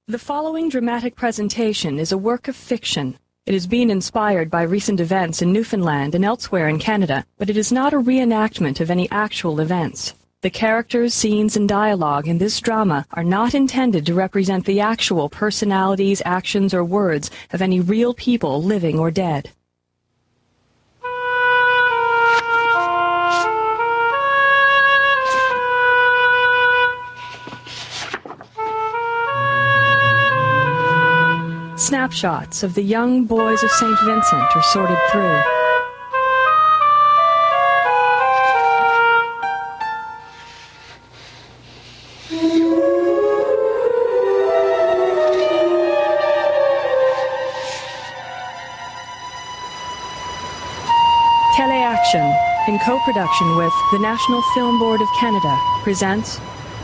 The following dramatic presentation is a work of fiction. It has been inspired by recent events in Newfoundland and elsewhere in Canada, but it is not a reenactment of any actual events. The characters, scenes, and dialogue in this drama are not intended to represent the actual personalities, actions, or words of any real people, living or dead. Snapshots of the young boys of St. Vincent are sorted through. Teleaction, in co-production with the National Film Board of Canada, presents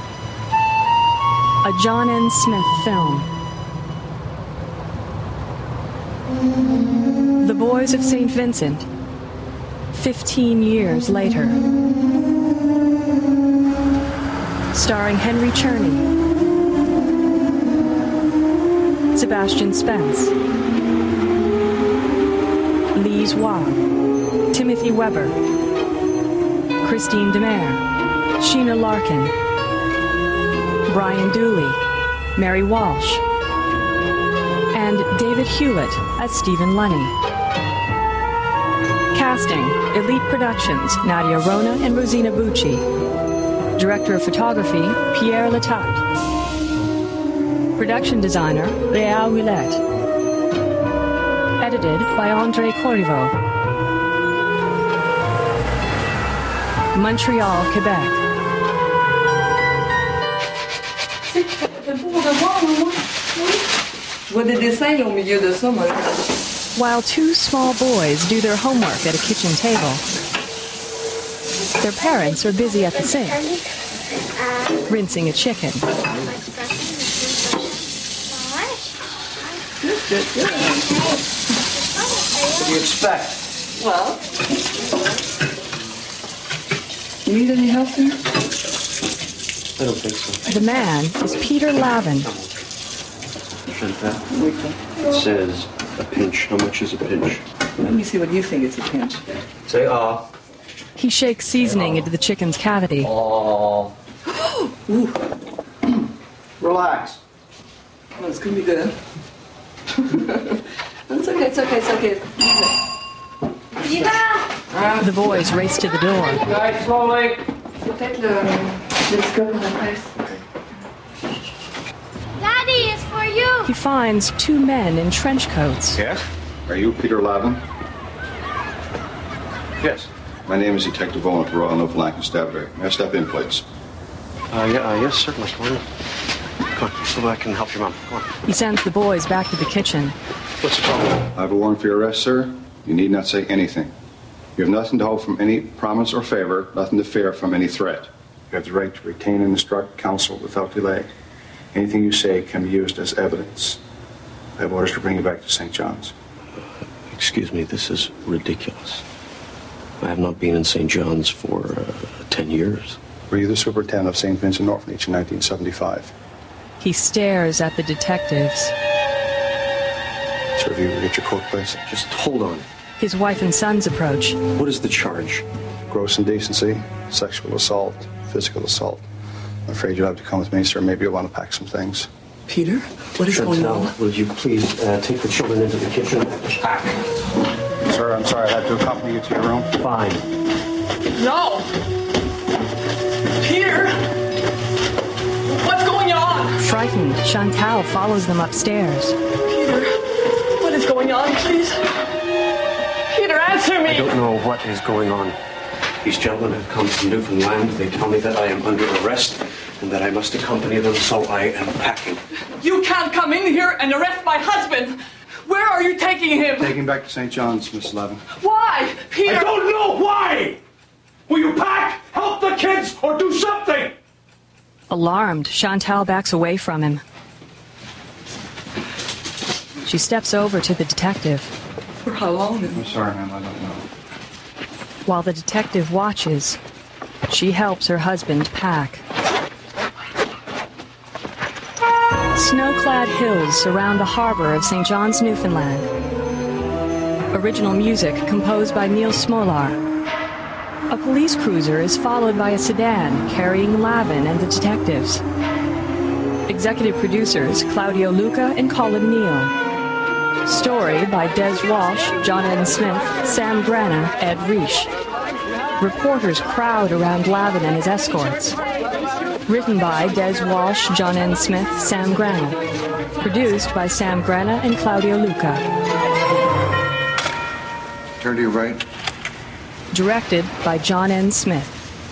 a John N. Smith film. The Boys of St. Vincent, 15 years later. Starring Henry Czerny, Sebastian Spence, Lise Waugh, Timothy Weber, Christine Demare, Sheena Larkin, Brian Dooley, Mary Walsh, and David Hewlett as Stephen Lunny. Casting, Elite Productions, Nadia Rona and Rosina Bucci. Director of Photography, Pierre Latat. Production Designer, Réal Roulette. Edited by André Corriveau. Montreal, Quebec. Je vois des dessins au milieu de ça, moi. While two small boys do their homework at a kitchen table, their parents are busy at the sink, rinsing a chicken. Good. What do you expect? Well, you need any help here? I don't think so. The man is Peter Lavin. It says a pinch. How much is a pinch? Let me see what you think is a pinch. Say He shakes seasoning into the chicken's cavity. Oh. Relax. Oh, it's gonna be good. It's okay. The boys race to the door. Guys, slowly. C'est peut-être le scope de la presse. Daddy, it's for you! He finds two men in trench coats. Yes? Are you Peter Lavin? Yes. My name is Detective Owen with the Royal Newfoundland Constabulary. May I step in, please? Yes, certainly. Come on, so I can help your mom. Come on. He sends the boys back to the kitchen. What's the problem? I have a warrant for your arrest, sir. You need not say anything. You have nothing to hope from any promise or favor, nothing to fear from any threat. You have the right to retain and instruct counsel without delay. Anything you say can be used as evidence. I have orders to bring you back to St. John's. Excuse me, this is ridiculous. I have not been in St. John's for 10 years. Were you the superintendent of St. Vincent Orphanage in 1975? He stares at the detectives. Sir, if you get your coat, please. Just hold on. His wife and sons approach. What is the charge? Gross indecency, sexual assault, physical assault. I'm afraid you'll have to come with me, sir. Maybe you'll want to pack some things. Peter, what is going on? Will you please take the children into the kitchen? Pack. Sir, I'm sorry I had to accompany you to your room. Fine. No! Peter! What's going on? Frightened, Chantal follows them upstairs. Peter, what is going on, please? Peter, answer me! I don't know what is going on. These gentlemen have come from Newfoundland. They tell me that I am under arrest and that I must accompany them, so I am packing. You can't come in here and arrest my husband! Where are you taking him? Take him back to St. John's, Miss Levin. Why? Peter! I don't know why! Will you pack, help the kids, or do something? Alarmed, Chantal backs away from him. She steps over to the detective. For how long? I'm sorry, ma'am, I don't know. While the detective watches, she helps her husband pack. Snow-clad hills surround the harbor of St. John's, Newfoundland. Original music composed by Neil Smolar. A police cruiser is followed by a sedan carrying Lavin and the detectives. Executive producers Claudio Luca and Colin Neal. Story by Des Walsh, John N. Smith, Sam Grana, Ed Reish. Reporters crowd around Lavin and his escorts. Written by Des Walsh, John N. Smith, Sam Grana. Produced by Sam Grana and Claudio Luca. Turn to your right. Directed by John N. Smith.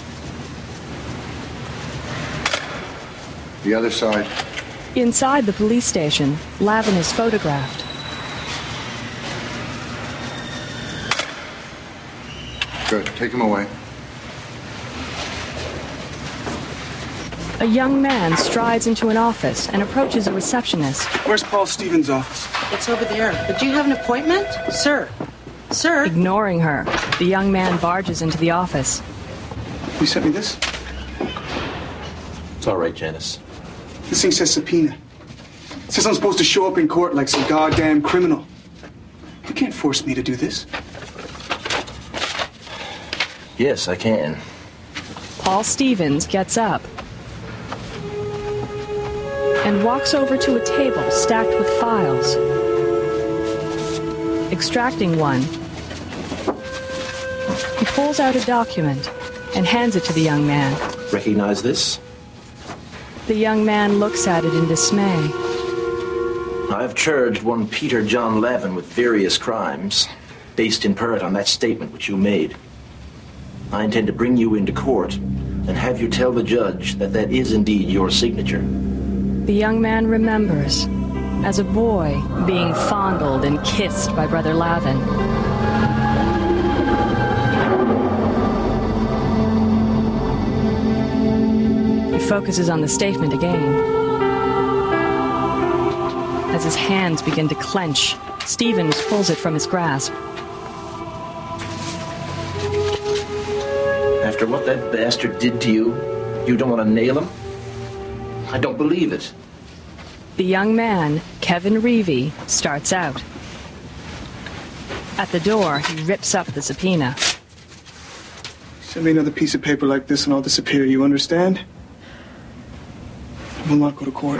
The other side. Inside the police station, Lavin is photographed. Good. Take him away. A young man strides into an office and approaches a receptionist. Where's Paul Stevens' office? It's over there. But do you have an appointment? Sir. Sir. Ignoring her, the young man barges into the office. You sent me this? It's all right, Janice. This thing says subpoena. It says I'm supposed to show up in court like some goddamn criminal. You can't force me to do this. Yes, I can. Paul Stevens gets up and walks over to a table stacked with files. Extracting one, he pulls out a document and hands it to the young man. Recognize this? The young man looks at it in dismay. I've charged one Peter John Lavin with various crimes, based in part on that statement which you made. I intend to bring you into court and have you tell the judge that that is indeed your signature. The young man remembers, as a boy, being fondled and kissed by Brother Lavin. He focuses on the statement again. As his hands begin to clench, Stevens pulls it from his grasp. After what that bastard did to you, you don't want to nail him? I don't believe it. The young man, Kevin Reevy, starts out. At the door, he rips up the subpoena. Send me another piece of paper like this and I'll disappear, you understand? I will not go to court.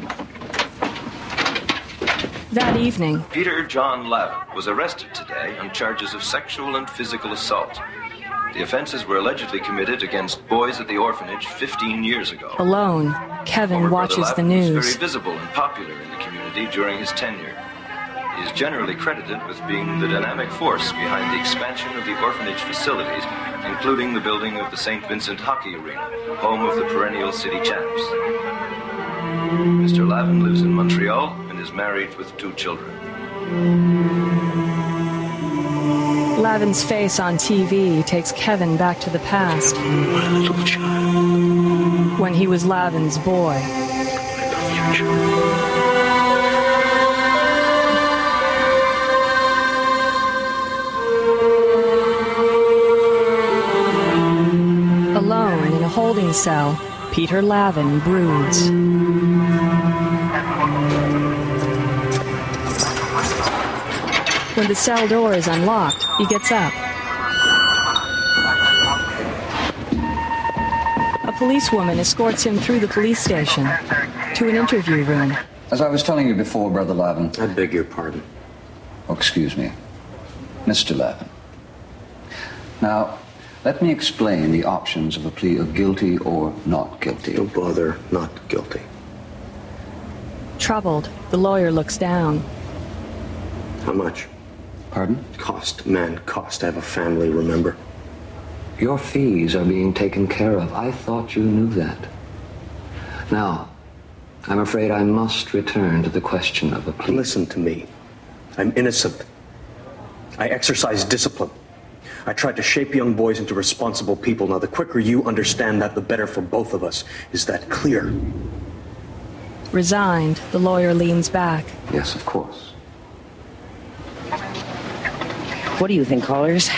That evening, Peter John Lavin was arrested today on charges of sexual and physical assault. The offenses were allegedly committed against boys at the orphanage 15 years ago. alone, Kevin Former watches Brother the Lavin was news. very visible and popular in the community during his tenure. He is generally credited with being the dynamic force behind the expansion of the orphanage facilities, including the building of the St. Vincent Hockey Arena, home of the perennial city champs. Mr. Lavin lives in Montreal and is married with 2 children. Lavin's face on TV takes Kevin back to the past. My little child. When he was Lavin's boy. My future. Alone in a holding cell, Peter Lavin broods. When the cell door is unlocked, he gets up. A policewoman escorts him through the police station to an interview room. As I was telling you before, Brother Lavin. I beg your pardon. Oh, excuse me. Mr. Lavin. Now, let me explain the options of a plea of guilty or not guilty. Don't bother, not guilty. Troubled, the lawyer looks down. How much? Pardon? Cost, man, cost. I have a family, remember? Your fees are being taken care of. I thought you knew that. Now, I'm afraid I must return to the question of a plea. Listen to me. I'm innocent. I exercise discipline. I tried to shape young boys into responsible people. Now, the quicker you understand that, the better for both of us. Is that clear? Resigned, the lawyer leans back. Yes, of course. What do you think, callers?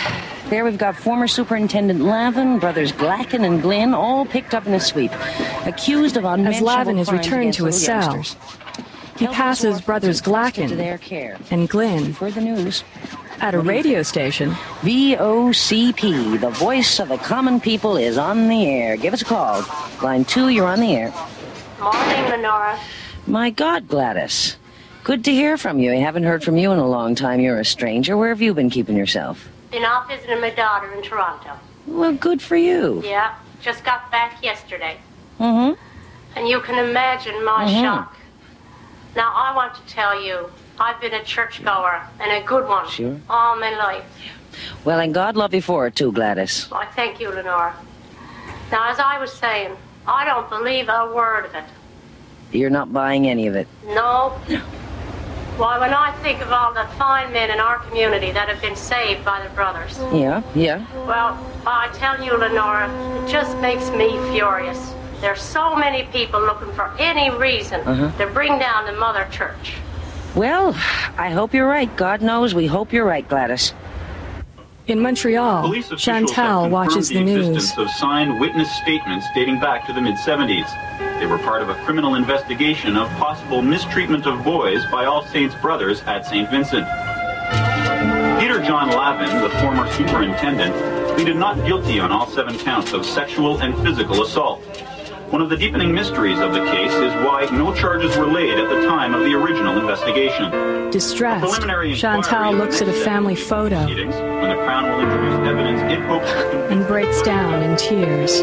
There we've got former Superintendent Lavin, brothers Glacken and Glynn, all picked up in a sweep, accused of unmentionable As Lavin is crimes returned against to his little cell, youngsters. he passes brothers Glacken to their care. and Glynn For the news. at a radio station. VOCP, the voice of the common people, is on the air. Give us a call. Line 2, you're on the air. Morning, Lenora. My God, Gladys. Good to hear from you. I haven't heard from you in a long time. You're a stranger. Where have you been keeping yourself? Been out visiting my daughter in Toronto. Well, good for you. Yeah, just got back yesterday. Mm-hmm. And you can imagine my shock. Now, I want to tell you, I've been a churchgoer, and a good one, Sure. all my life. Well, and God love you for it, too, Gladys. I thank you, Lenora. Now, as I was saying, I don't believe a word of it. You're not buying any of it. No. Why, when I think of all the fine men in our community that have been saved by the brothers. Yeah. Well, I tell you, Lenora, it just makes me furious. There's so many people looking for any reason to bring down the Mother Church. Well, I hope you're right. God knows we hope you're right, Gladys. In Montreal, Police officials Chantal have watches the confirmed news. existence of signed witness statements dating back to the mid-70s. They were part of a criminal investigation of possible mistreatment of boys by All Saints Brothers at St. Vincent. Peter John Lavin, the former superintendent, pleaded not guilty on all 7 counts of sexual and physical assault. One of the deepening mysteries of the case is why no charges were laid at the time of the original investigation. Distressed, Chantal looks at a family photo When the Crown will introduce evidence it hopes to and breaks down in tears.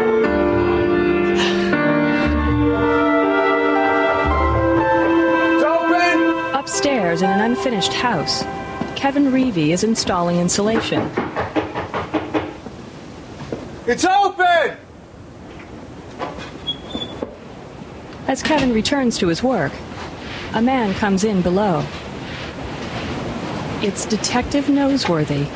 Upstairs in an unfinished house, Kevin Reevy is installing insulation. It's open! As Kevin returns to his work, a man comes in below. It's Detective Noseworthy.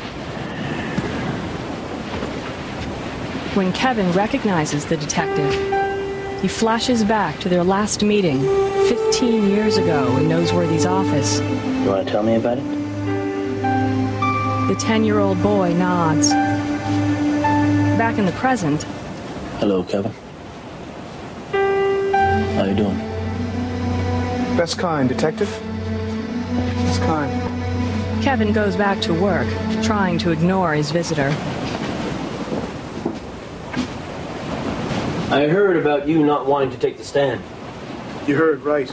When Kevin recognizes the detective, he flashes back to their last meeting 15 years ago in Noseworthy's office. You want to tell me about it? The 10-year-old boy nods. Back in the present, Hello, Kevin. How you doing? Best kind, detective. Best kind. Kevin goes back to work, trying to ignore his visitor. I heard about you not wanting to take the stand. You heard right.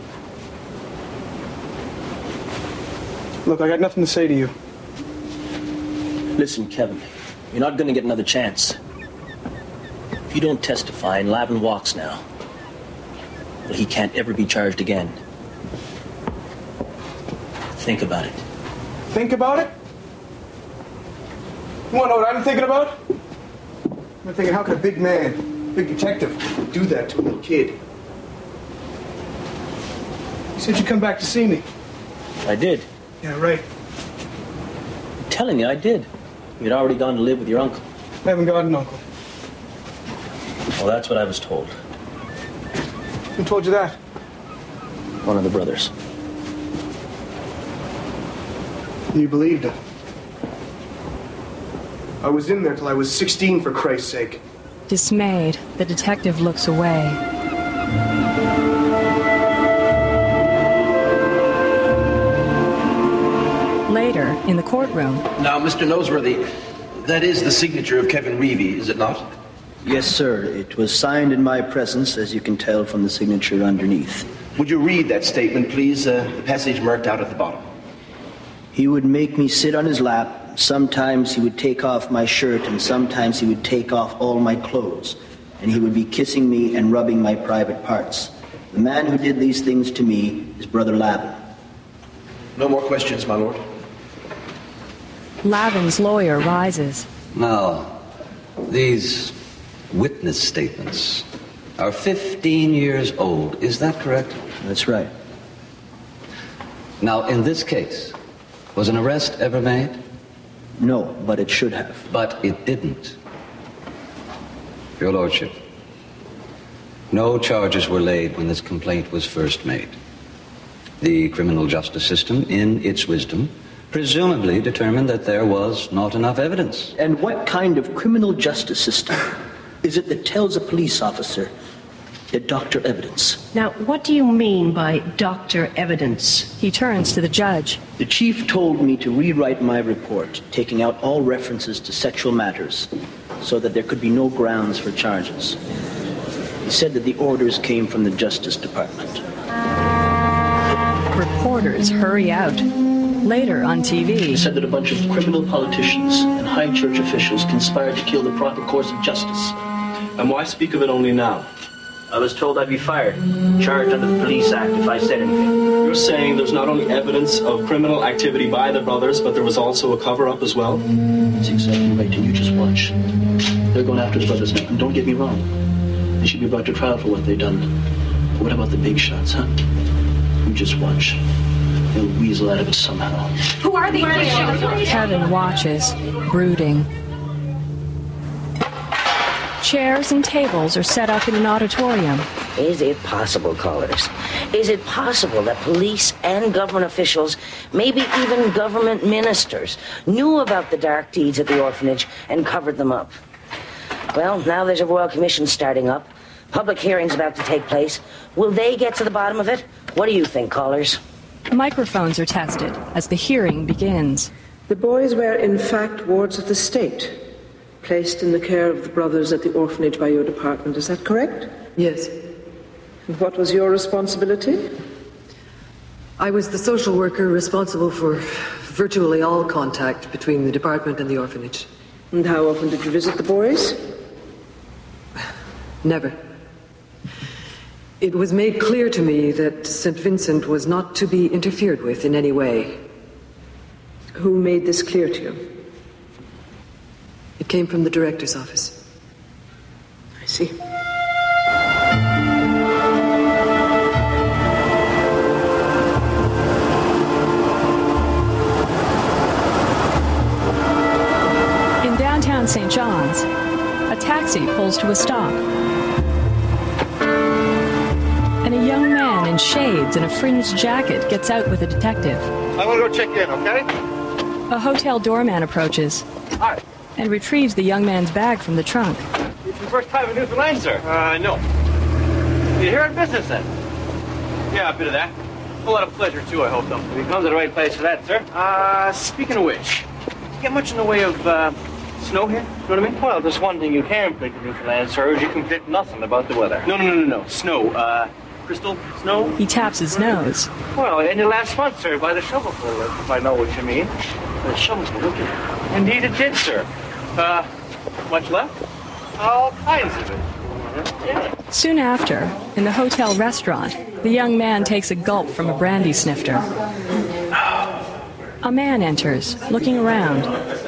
Look, I got nothing to say to you. Listen, Kevin, you're not going to get another chance. If you don't testify and Lavin walks now, well, he can't ever be charged again. Think about it. Think about it? You want to know what I'm thinking about? I'm thinking, how could a big man, big detective, do that to a little kid? You said you'd come back to see me. I did. Yeah, right. I'm telling you, I did. You'd already gone to live with your uncle. I haven't got an uncle. Well, that's what I was told. Who told you that? One of the brothers. And you believed it. I was in there till I was 16, for Christ's sake. Dismayed, the detective looks away. Later, in the courtroom. Now, Mr. Noseworthy, that is the signature of Kevin Reevy, is it not? Yes, sir. It was signed in my presence, as you can tell from the signature underneath. Would you read that statement, please? The passage marked out at the bottom. He would make me sit on his lap. Sometimes he would take off my shirt, and sometimes he would take off all my clothes. And he would be kissing me and rubbing my private parts. The man who did these things to me is Brother Lavin. No more questions, my lord. Lavin's lawyer rises. Now, these witness statements are 15 years old. Is that correct? That's right. Now, in this case, was an arrest ever made? No, but it should have. But it didn't. Your Lordship, no charges were laid when this complaint was first made. The criminal justice system, in its wisdom, presumably determined that there was not enough evidence. And what kind of criminal justice system is it that tells a police officer that doctor evidence? Now, what do you mean by doctor evidence? He turns to the judge. The chief told me to rewrite my report, taking out all references to sexual matters, so that there could be no grounds for charges. He said that the orders came from the Justice Department. Reporters hurry out. Later on TV... He said that a bunch of criminal politicians and high church officials conspired to kill the proper course of justice. And why speak of it only now? I was told I'd be fired, charged under the Police Act if I said anything. You're saying there's not only evidence of criminal activity by the brothers, but there was also a cover-up as well? That's exactly right, and you just watch. They're going after the brothers now, and don't get me wrong. They should be brought to trial for what they've done. But what about the big shots, huh? You just watch. They'll weasel out of it somehow. Who are these? Kevin watches, brooding. Chairs and tables are set up in an auditorium. Is it possible, callers? Is it possible that police and government officials, maybe even government ministers, knew about the dark deeds at the orphanage and covered them up? Well, now there's a royal commission starting up. Public hearings about to take place. Will they get to the bottom of it? What do you think, callers? Microphones are tested as the hearing begins. The boys were, in fact, wards of the state, placed in the care of the brothers at the orphanage by your department. Is that correct? Yes. And what was your responsibility? I was the social worker responsible for virtually all contact between the department and the orphanage. And how often did you visit the boys? Never. It was made clear to me that St. Vincent was not to be interfered with in any way. Who made this clear to you? It came from the director's office. I see. In downtown St. John's, a taxi pulls to a stop. And a young man in shades and a fringed jacket gets out with a detective. I'm gonna go check in, okay? A hotel doorman approaches. Hi. And retrieves the young man's bag from the trunk. It's your first time in Newfoundland, sir? No. You're here on business, then? Yeah, a bit of that. A lot of pleasure, too, I hope, though. We come to the right place for that, sir. Speaking of which, you get much in the way of, snow here? You know what I mean? Well, there's one thing you can predict in Newfoundland, sir, is you can predict nothing about the weather. No. Snow, crystal snow? He taps his nose. Well, in the last month, sir, by the shovelful, if I know what you mean. The shovelful, look at it. Indeed it did, sir. Much left? All kinds of it. Yeah. Soon after, in the hotel restaurant, the young man takes a gulp from a brandy snifter. A man enters, looking around.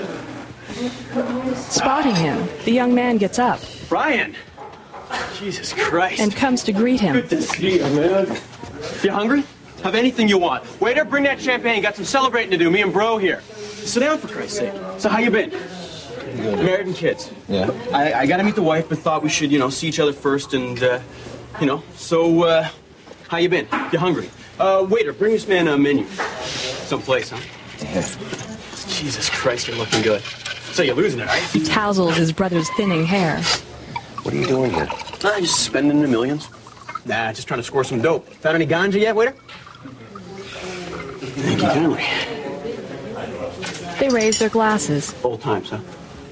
Spotting him, the young man gets up. Brian! Jesus Christ. And comes to greet him. Good to see you, man. You hungry? Have anything you want. Waiter, bring that champagne. Got some celebrating to do. Me and bro here. Sit down, for Christ's sake. So how you been? Good. Married and kids. Yeah. I gotta meet the wife, but thought we should, see each other first and, So, how you been? You hungry? Waiter, bring this man a menu. Someplace, huh? Yeah. Jesus Christ, you're looking good. So you're losing it, right? He tousles his brother's thinning hair. What are you doing here? Just spending the millions. Nah, just trying to score some dope. Found any ganja yet, waiter? Thank you kindly. They raise their glasses. Old times, huh?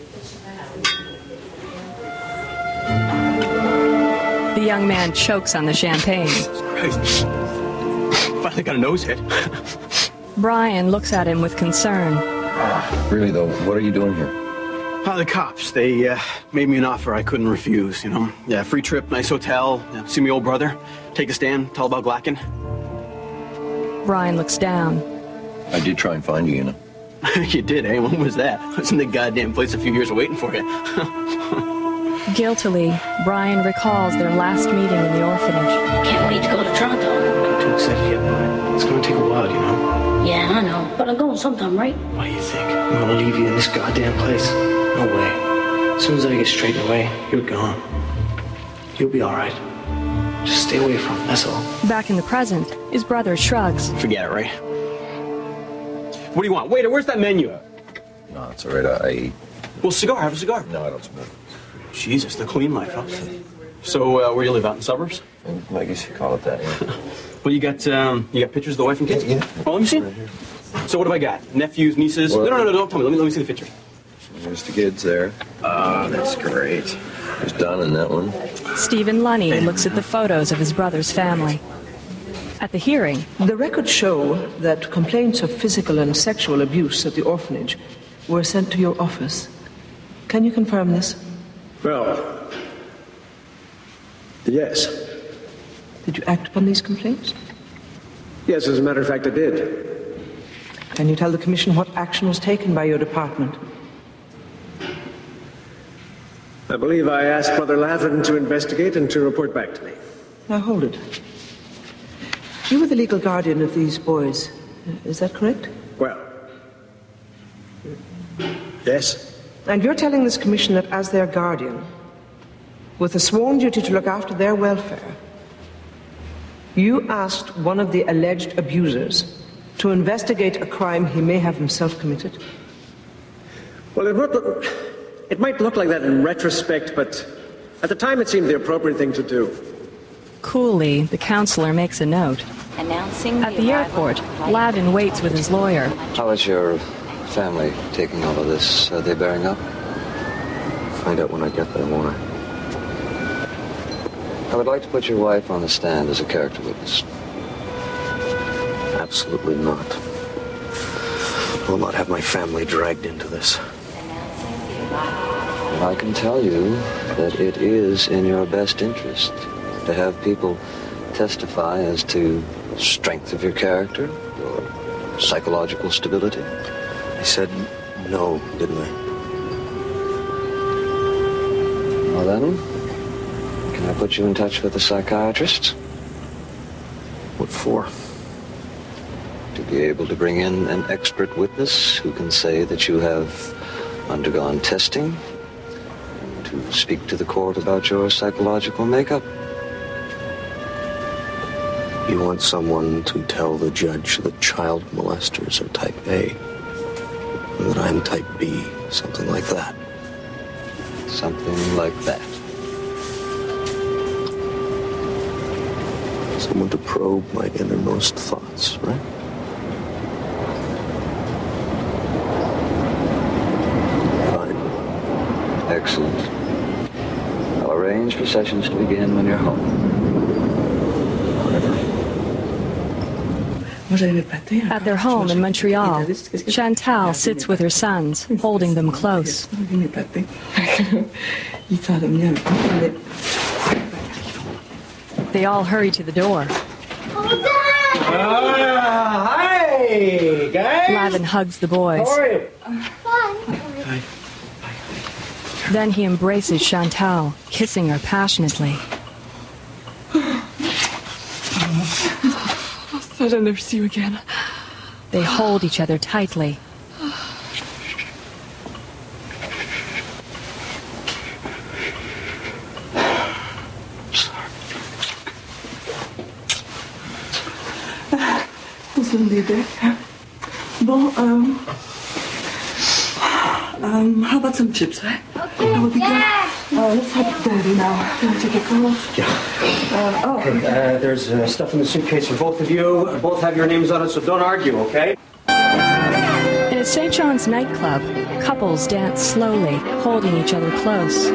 The young man chokes on the champagne. Jesus Christ. Finally got a nose hit. Brian looks at him with concern. Really, though, what are you doing here? The cops, they made me an offer I couldn't refuse, Yeah, free trip, nice hotel, see my old brother, take a stand, tell about Glacken. Brian looks down. I did try and find you, You did, eh? When was that? I was in the goddamn place a few years waiting for you. Guiltily, Brian recalls their last meeting in the orphanage. Can't wait to go to Toronto. I'm too excited yet, but it's going to take a while, Yeah, I know, but I'm going sometime, right? What do you think? I'm going to leave you in this goddamn place? No way. As soon as I get straightened away, you're gone. You'll be all right. Just stay away from him, that's all. Back in the present, his brother shrugs. Forget it, right? What do you want? Waiter, where's that menu? No, it's all right. Well, cigar. Have a cigar. No, I don't smoke. Jesus, the clean life, huh? So, where do you live? Out in the suburbs? I guess you call it that, yeah. Well, you got pictures of the wife and kids? Yeah. Oh, let me see. Right here. So what have I got? Nephews, nieces? Well, No, don't tell me. Let me see the picture. There's the kids there. Oh, that's great. There's Don in that one. Stephen Lunny looks at the photos of his brother's family. At the hearing, the records show that complaints of physical and sexual abuse at the orphanage were sent to your office. Can you confirm this? Well, yes. Did you act upon these complaints? Yes, as a matter of fact, I did. Can you tell the Commission what action was taken by your department? I believe I asked Mother Lavin to investigate and to report back to me. Now hold it. You were the legal guardian of these boys. Is that correct? Well, yes. And you're telling this Commission that as their guardian, with a sworn duty to look after their welfare, you asked one of the alleged abusers to investigate a crime he may have himself committed? Well, it might look like that in retrospect, but at the time it seemed the appropriate thing to do. Coolly, the counselor makes a note. At the airport, Lavin waits with his lawyer. How is your family taking all of this? Are they bearing up? Find out when I get there, won't I? I would like to put your wife on the stand as a character witness. Absolutely not. I will not have my family dragged into this. And I can tell you that it is in your best interest to have people testify as to strength of your character, your psychological stability. I said no, didn't I? Well then, can I put you in touch with a psychiatrist? What for? To be able to bring in an expert witness who can say that you have undergone testing, and to speak to the court about your psychological makeup. You want someone to tell the judge that child molesters are type A, and that I'm type B, something like that. Something like that. Someone to probe my innermost thoughts, right? Excellent. I'll arrange for sessions to begin when you're home. At their home in Montreal, Chantal sits with her sons, holding them close. They all hurry to the door. Hi, guys. Lavin hugs the boys. How are you? Hi. Then he embraces Chantal, kissing her passionately. I thought I'd never see you again. They hold each other tightly. Bon, how about some chips, right? Okay, that would be good. Let's have Daddy now. Can I take your clothes? Yeah. There's stuff in the suitcase for both of you. Both have your names on it, so don't argue, okay? In a St. John's nightclub, couples dance slowly, holding each other close.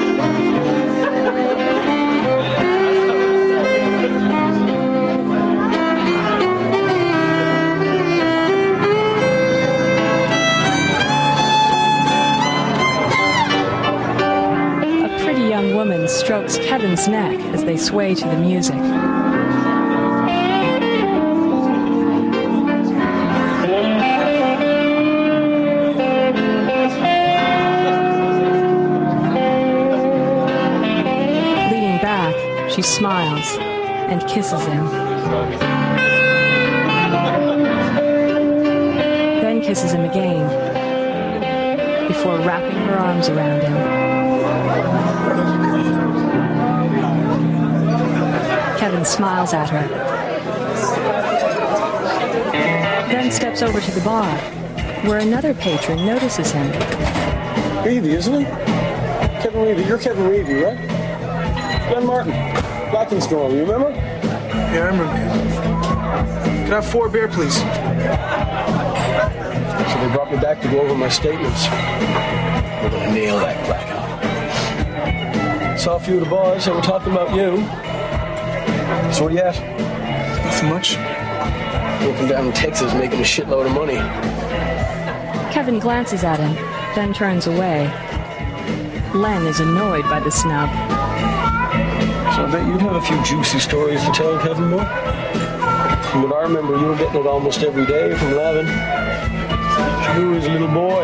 A woman strokes Kevin's neck as they sway to the music. Leaning back, she smiles and kisses him. Then kisses him again before wrapping her arms around him. Kevin smiles at her. Then Kevin steps over to the bar, where another patron notices him. Reevy, isn't it? Kevin Reevy. You're Kevin Reevy, right? Glenn Martin. Black and Storm, you remember? Yeah, I remember. Can I have 4 beer, please? So they brought me back to go over my statements. We're gonna nail that blackout. Saw a few of the boys and we're talking about you. So what are you at? Nothing much. Working down in Texas making a shitload of money. Kevin glances at him, then turns away. Len is annoyed by the snub. So I bet you'd have a few juicy stories to tell, Kevin, boy. From what I remember, you were getting it almost every day from Lavin. You were his little boy.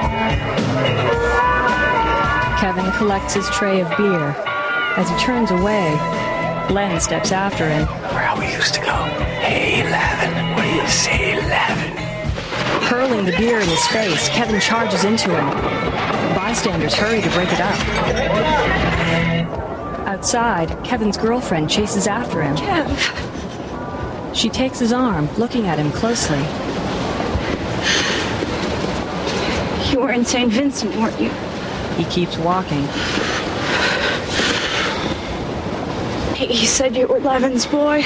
Kevin collects his tray of beer. As he turns away, Len steps after him. Where we used to go. Hey, Lavin, what do you say, Lavin? Hurling the beer in his face, Kevin charges into him. Bystanders hurry to break it up. Outside, Kevin's girlfriend chases after him. Kev. She takes his arm, looking at him closely. You were in St. Vincent, weren't you? He keeps walking. He said you were Levin's boy.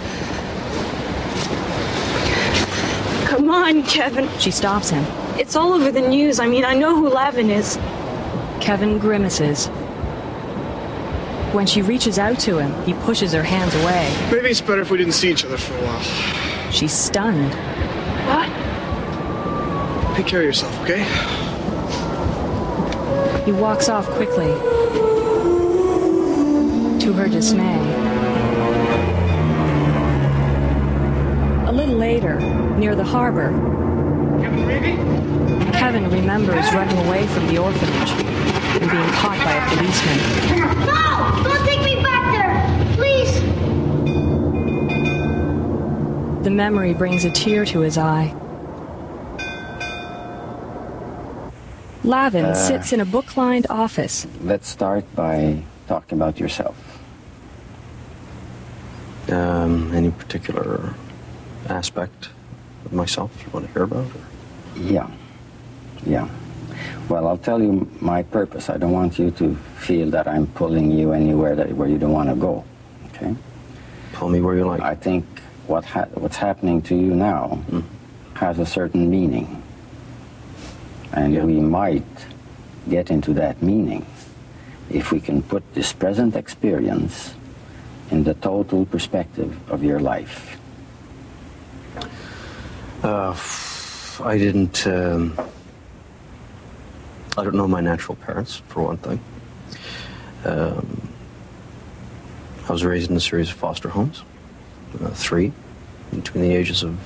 Come on, Kevin. She stops him. It's all over the news. I mean, I know who Lavin is. Kevin grimaces. When she reaches out to him, he pushes her hands away. Maybe it's better if we didn't see each other for a while. She's stunned. What? Take care of yourself, okay? He walks off quickly. To her dismay. A little later, near the harbor, Kevin remembers running away from the orphanage and being caught by a policeman. No! Don't take me back there! Please! The memory brings a tear to his eye. Lavin sits in a book-lined office. Let's start by talking about yourself. Any particular aspect of myself you want to hear about? Or? Yeah. Well, I'll tell you my purpose. I don't want you to feel that I'm pulling you anywhere where you don't want to go, okay? Pull me where you like. I think what's happening to you now has a certain meaning. And we might get into that meaning if we can put this present experience in the total perspective of your life. I don't know my natural parents, for one thing. I was raised in a series of foster homes, 3, between the ages of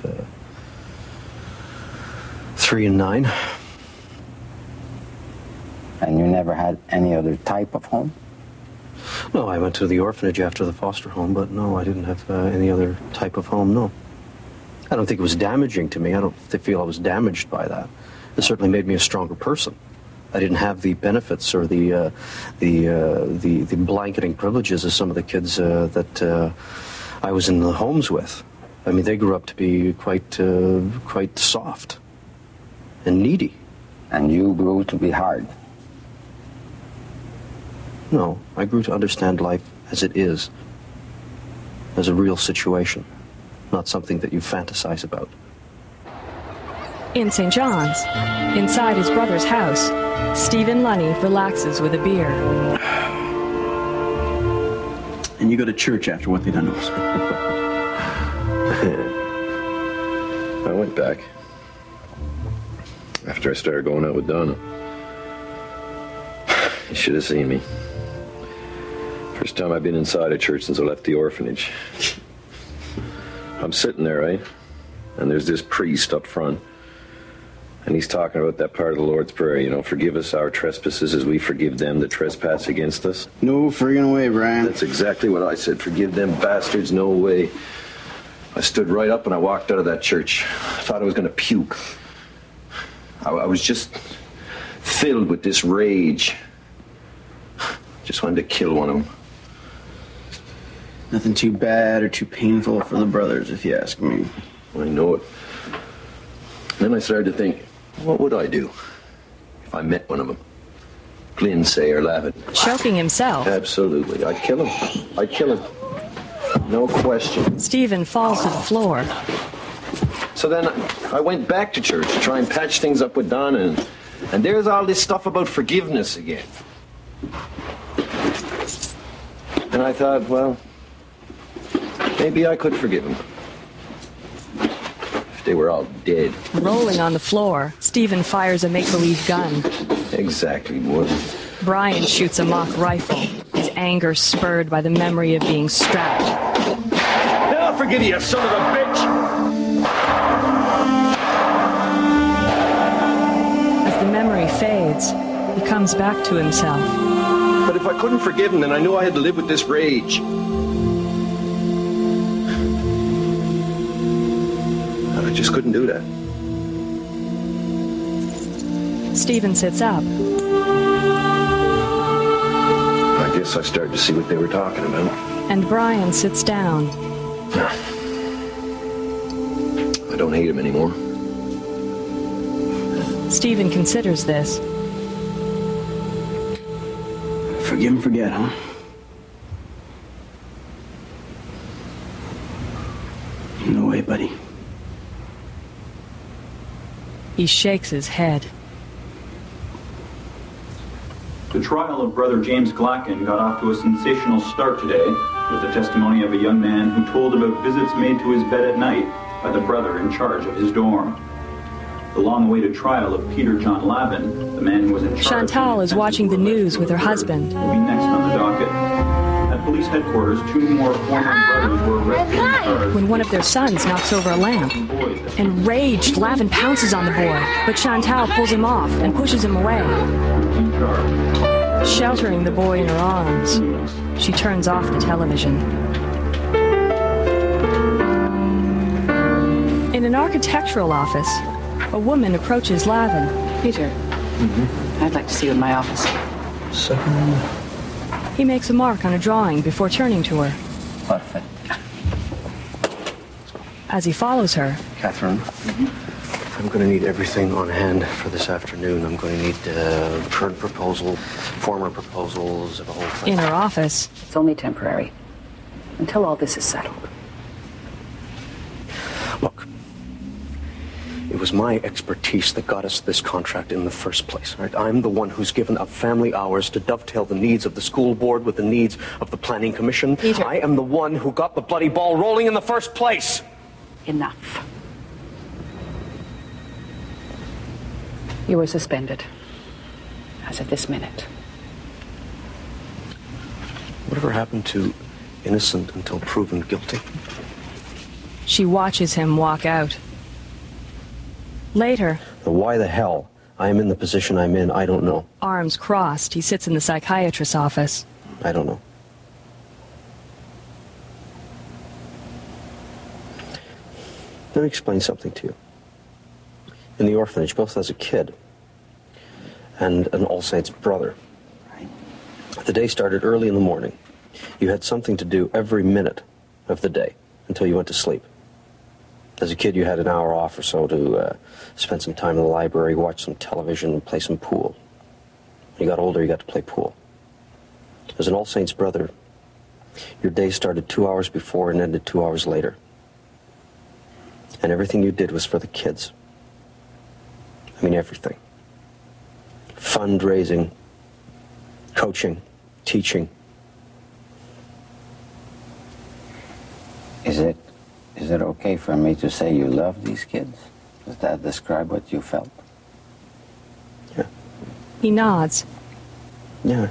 3 and 9. And you never had any other type of home? No, I went to the orphanage after the foster home, but no, I didn't have any other type of home, no. I don't think it was damaging to me. I don't feel I was damaged by that. It certainly made me a stronger person. I didn't have the benefits or the blanketing privileges of some of the kids that I was in the homes with. I mean, they grew up to be quite soft and needy. And you grew to be hard. No, I grew to understand life as it is, as a real situation, not something that you fantasize about. In St. John's, inside his brother's house, Stephen Lunny relaxes with a beer. And you go to church after what they done to us. I went back after I started going out with Donna. You should have seen me. First time I've been inside a church since I left the orphanage. I'm sitting there, right? And there's this priest up front. And he's talking about that part of the Lord's Prayer, you know, forgive us our trespasses as we forgive them that trespass against us. No friggin' way, Brian. That's exactly what I said. Forgive them bastards, no way. I stood right up and I walked out of that church. I thought I was going to puke. I was just filled with this rage. Just wanted to kill one of them. Nothing too bad or too painful for the brothers, if you ask me. I know it. Then I started to think, what would I do if I met one of them? Glynn, say, or Lavin. Choking himself. Absolutely. I'd kill him. I'd kill him. No question. Stephen falls to the floor. So then I went back to church to try and patch things up with Donna, and there's all this stuff about forgiveness again. And I thought, well, maybe I could forgive them. If they were all dead. Rolling on the floor, Stephen fires a make-believe gun. Exactly, boy. Brian shoots a mock rifle, his anger spurred by the memory of being strapped. Then I'll forgive you, son of a bitch! As the memory fades, he comes back to himself. But if I couldn't forgive him, then I knew I had to live with this rage. I just couldn't do that. Stephen sits up. I guess I started to see what they were talking about. And Brian sits down. I don't hate him anymore. Stephen considers this. Forgive and forget, huh? No way, buddy. He shakes his head. The trial of Brother James Glacken got off to a sensational start today with the testimony of a young man who told about visits made to his bed at night by the brother in charge of his dorm. The long-awaited trial of Peter John Lavin, the man who was in charge... Chantal is watching the news with her husband. ...will be next on the docket. At police headquarters, 2 more former brothers were arrested. When one of their sons knocks over a lamp. Enraged, Lavin pounces on the boy, but Chantal pulls him off and pushes him away. Sheltering the boy in her arms, she turns off the television. In an architectural office, a woman approaches Lavin. Peter, I'd like to see you in my office. Second. He makes a mark on a drawing before turning to her. Perfect. As he follows her, Catherine, I'm going to need everything on hand for this afternoon. I'm going to need current proposal, former proposals, the whole thing. In her office. It's only temporary. Until all this is settled. Look, it was my expertise that got us this contract in the first place. Right? I'm the one who's given up family hours to dovetail the needs of the school board with the needs of the planning commission. Peter. I am the one who got the bloody ball rolling in the first place. Enough. You were suspended. As of this minute. Whatever happened to innocent until proven guilty? She watches him walk out. Later, Why the hell I am in the position I'm in, I don't know. arms crossed, he sits in the psychiatrist's office. I don't know. Let me explain something to you. In the orphanage, both as a kid and an All Saints brother, the day started early in the morning. You had something to do every minute of the day until you went to sleep. As a kid, you had an hour off or so to spend some time in the library, watch some television, and play some pool. When you got older, you got to play pool. As an All Saints brother, your day started 2 hours before and ended 2 hours later. And everything you did was for the kids. I mean, everything. Fundraising, coaching, teaching. Is it okay for me to say you love these kids? Does that describe what you felt? He nods. Yeah.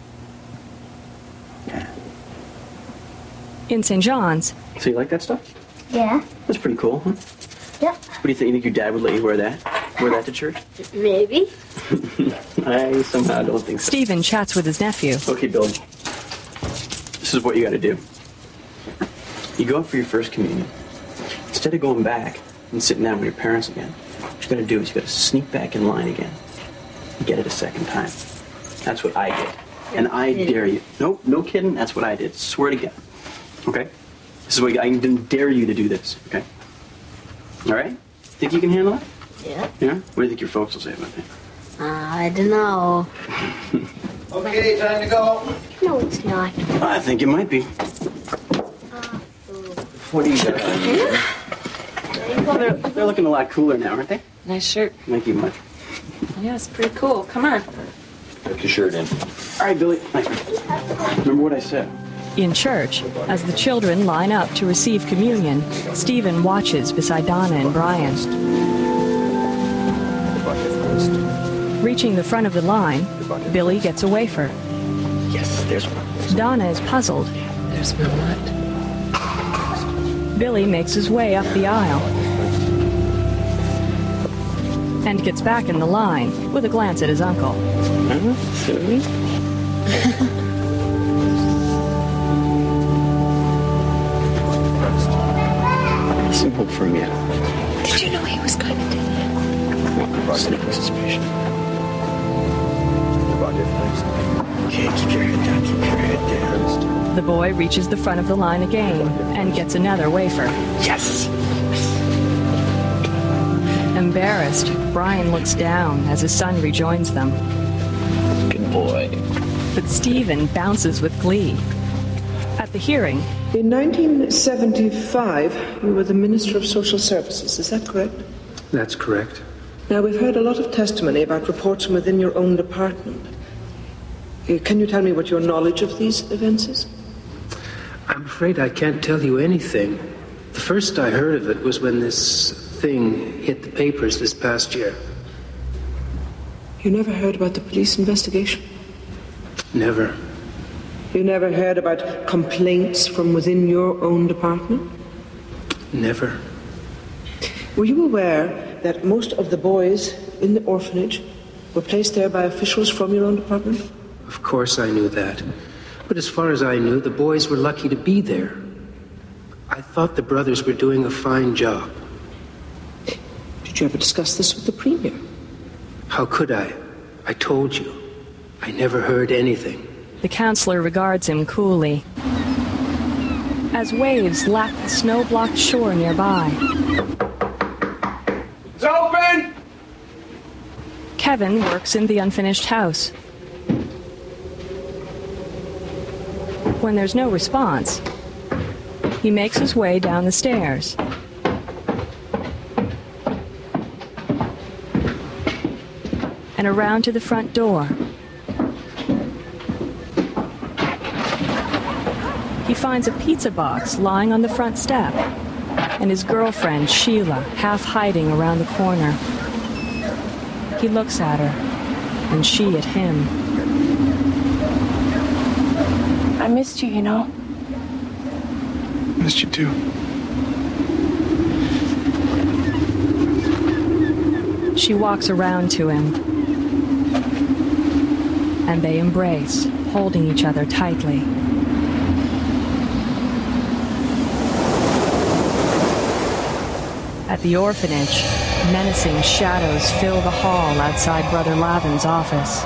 In St. John's, So you like that stuff? Yeah. That's pretty cool, huh? Yep. What do you think? You think your dad would let you wear that? Wear that to church? Maybe. I somehow don't think so. Stephen chats with his nephew. Okay, Bill. This is what you got to do. You go up for your first communion. Instead of going back and sitting down with your parents again, what you got to do is you got to sneak back in line again. And get it a second time. That's what I did. And I dare you. Nope, no kidding. That's what I did. Swear to God. Okay? This is what I dare you to do this. Okay? All right? Think you can handle it? Yeah? Yeah? What do you think your folks will say about that? I don't know. Okay, time to go. No, it's not. I think it might be. What do you got on here? Well, they're looking a lot cooler now, aren't they? Nice shirt. Thank you much. Yeah, it's pretty cool. Come on. Tuck your shirt in. All right, Billy. Remember what I said. In church, as the children line up to receive communion, Stephen watches beside Donna and Brian. Reaching the front of the line, Billy gets a wafer. Yes, there's one. Donna is puzzled. There's my what? Billy makes his way up the aisle and gets back in the line with a glance at his uncle. Sorry. Some hope for him yet. Did you know he was going to do that? Sneaking suspicion. Okay, keep your head down, keep your head down. The boy reaches the front of the line again and gets another wafer. Yes! Embarrassed, Brian looks down as his son rejoins them. Good boy. But Stephen bounces with glee. At the hearing, in 1975, you were the Minister of Social Services, is that correct? That's correct. Now, we've heard a lot of testimony about reports from within your own department. Can you tell me what your knowledge of these events is? I'm afraid I can't tell you anything. The first I heard of it was when this thing hit the papers this past year. You never heard about the police investigation? Never. You never heard about complaints from within your own department? Never. Were you aware that most of the boys in the orphanage were placed there by officials from your own department? Of course I knew that. But as far as I knew, the boys were lucky to be there. I thought the brothers were doing a fine job. Did you ever discuss this with the Premier? How could I? I told you. I never heard anything. the counselor regards him coolly. As waves lap the snow-blocked shore nearby. It's open! Kevin works in the unfinished house. When there's no response, he makes his way down the stairs. And around to the front door. He finds a pizza box lying on the front step, and his girlfriend, Sheila, half hiding around the corner. He looks at her, and she at him. I missed you, you know. Missed you too. She walks around to him, and they embrace, holding each other tightly. At the orphanage, menacing shadows fill the hall outside Brother Lavin's office.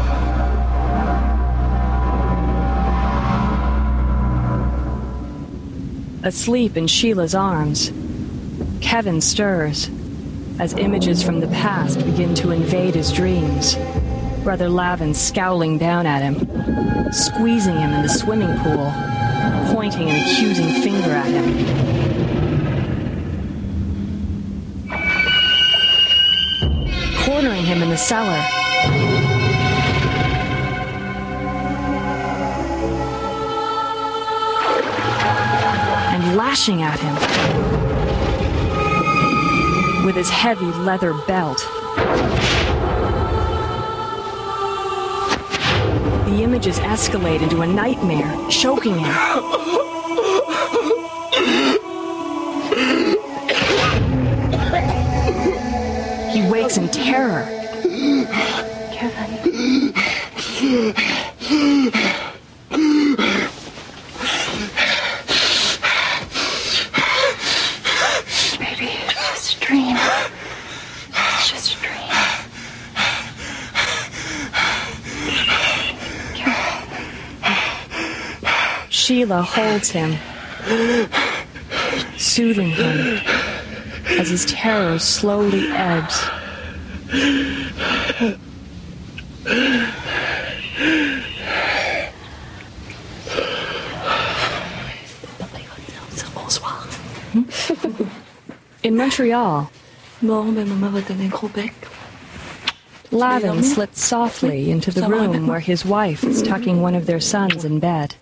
Asleep in Sheila's arms, Kevin stirs as images from the past begin to invade his dreams. Brother Lavin scowling down at him, squeezing him in the swimming pool, pointing an accusing finger at him. Cornering him in the cellar. And lashing at him with his heavy leather belt. The images escalate into a nightmare, choking him. He wakes in terror. Kevin. Baby, it's just a dream. It's just a dream. Sheila holds him, soothing him. as his terror slowly ebbs. In Montreal, Lavin slipped softly into the room where his wife is tucking one of their sons in bed.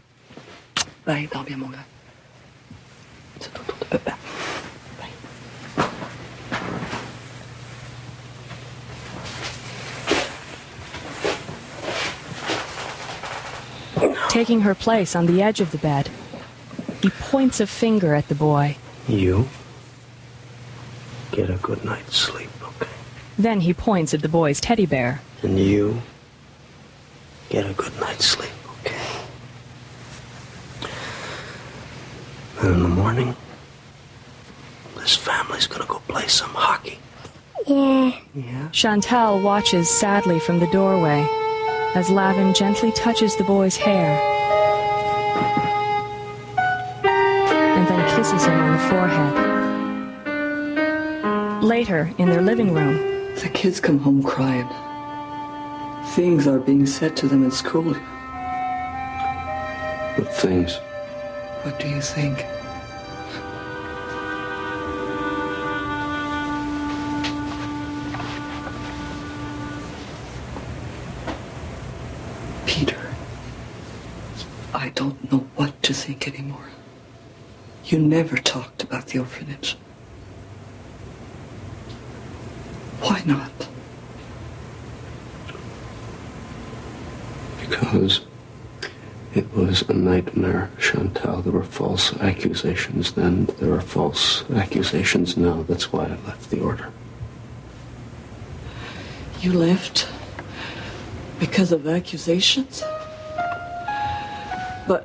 Taking her place on the edge of the bed, he points a finger at the boy. You get a good night's sleep, okay? Then he points at the boy's teddy bear. And you get a good night's sleep, okay? And in the morning, this family's gonna go play some hockey. Yeah. Chantal watches sadly from the doorway as Lavin gently touches the boy's hair and then kisses him on the forehead. Later, in their living room, the kids come home crying. Things are being said to them in school. What things? What do you think? Peter, I don't know what to think anymore. You never talked about the orphanage. Why not? Because it was a nightmare, Chantal. There were false accusations then. There are false accusations now. That's why I left the order. You left because of accusations? But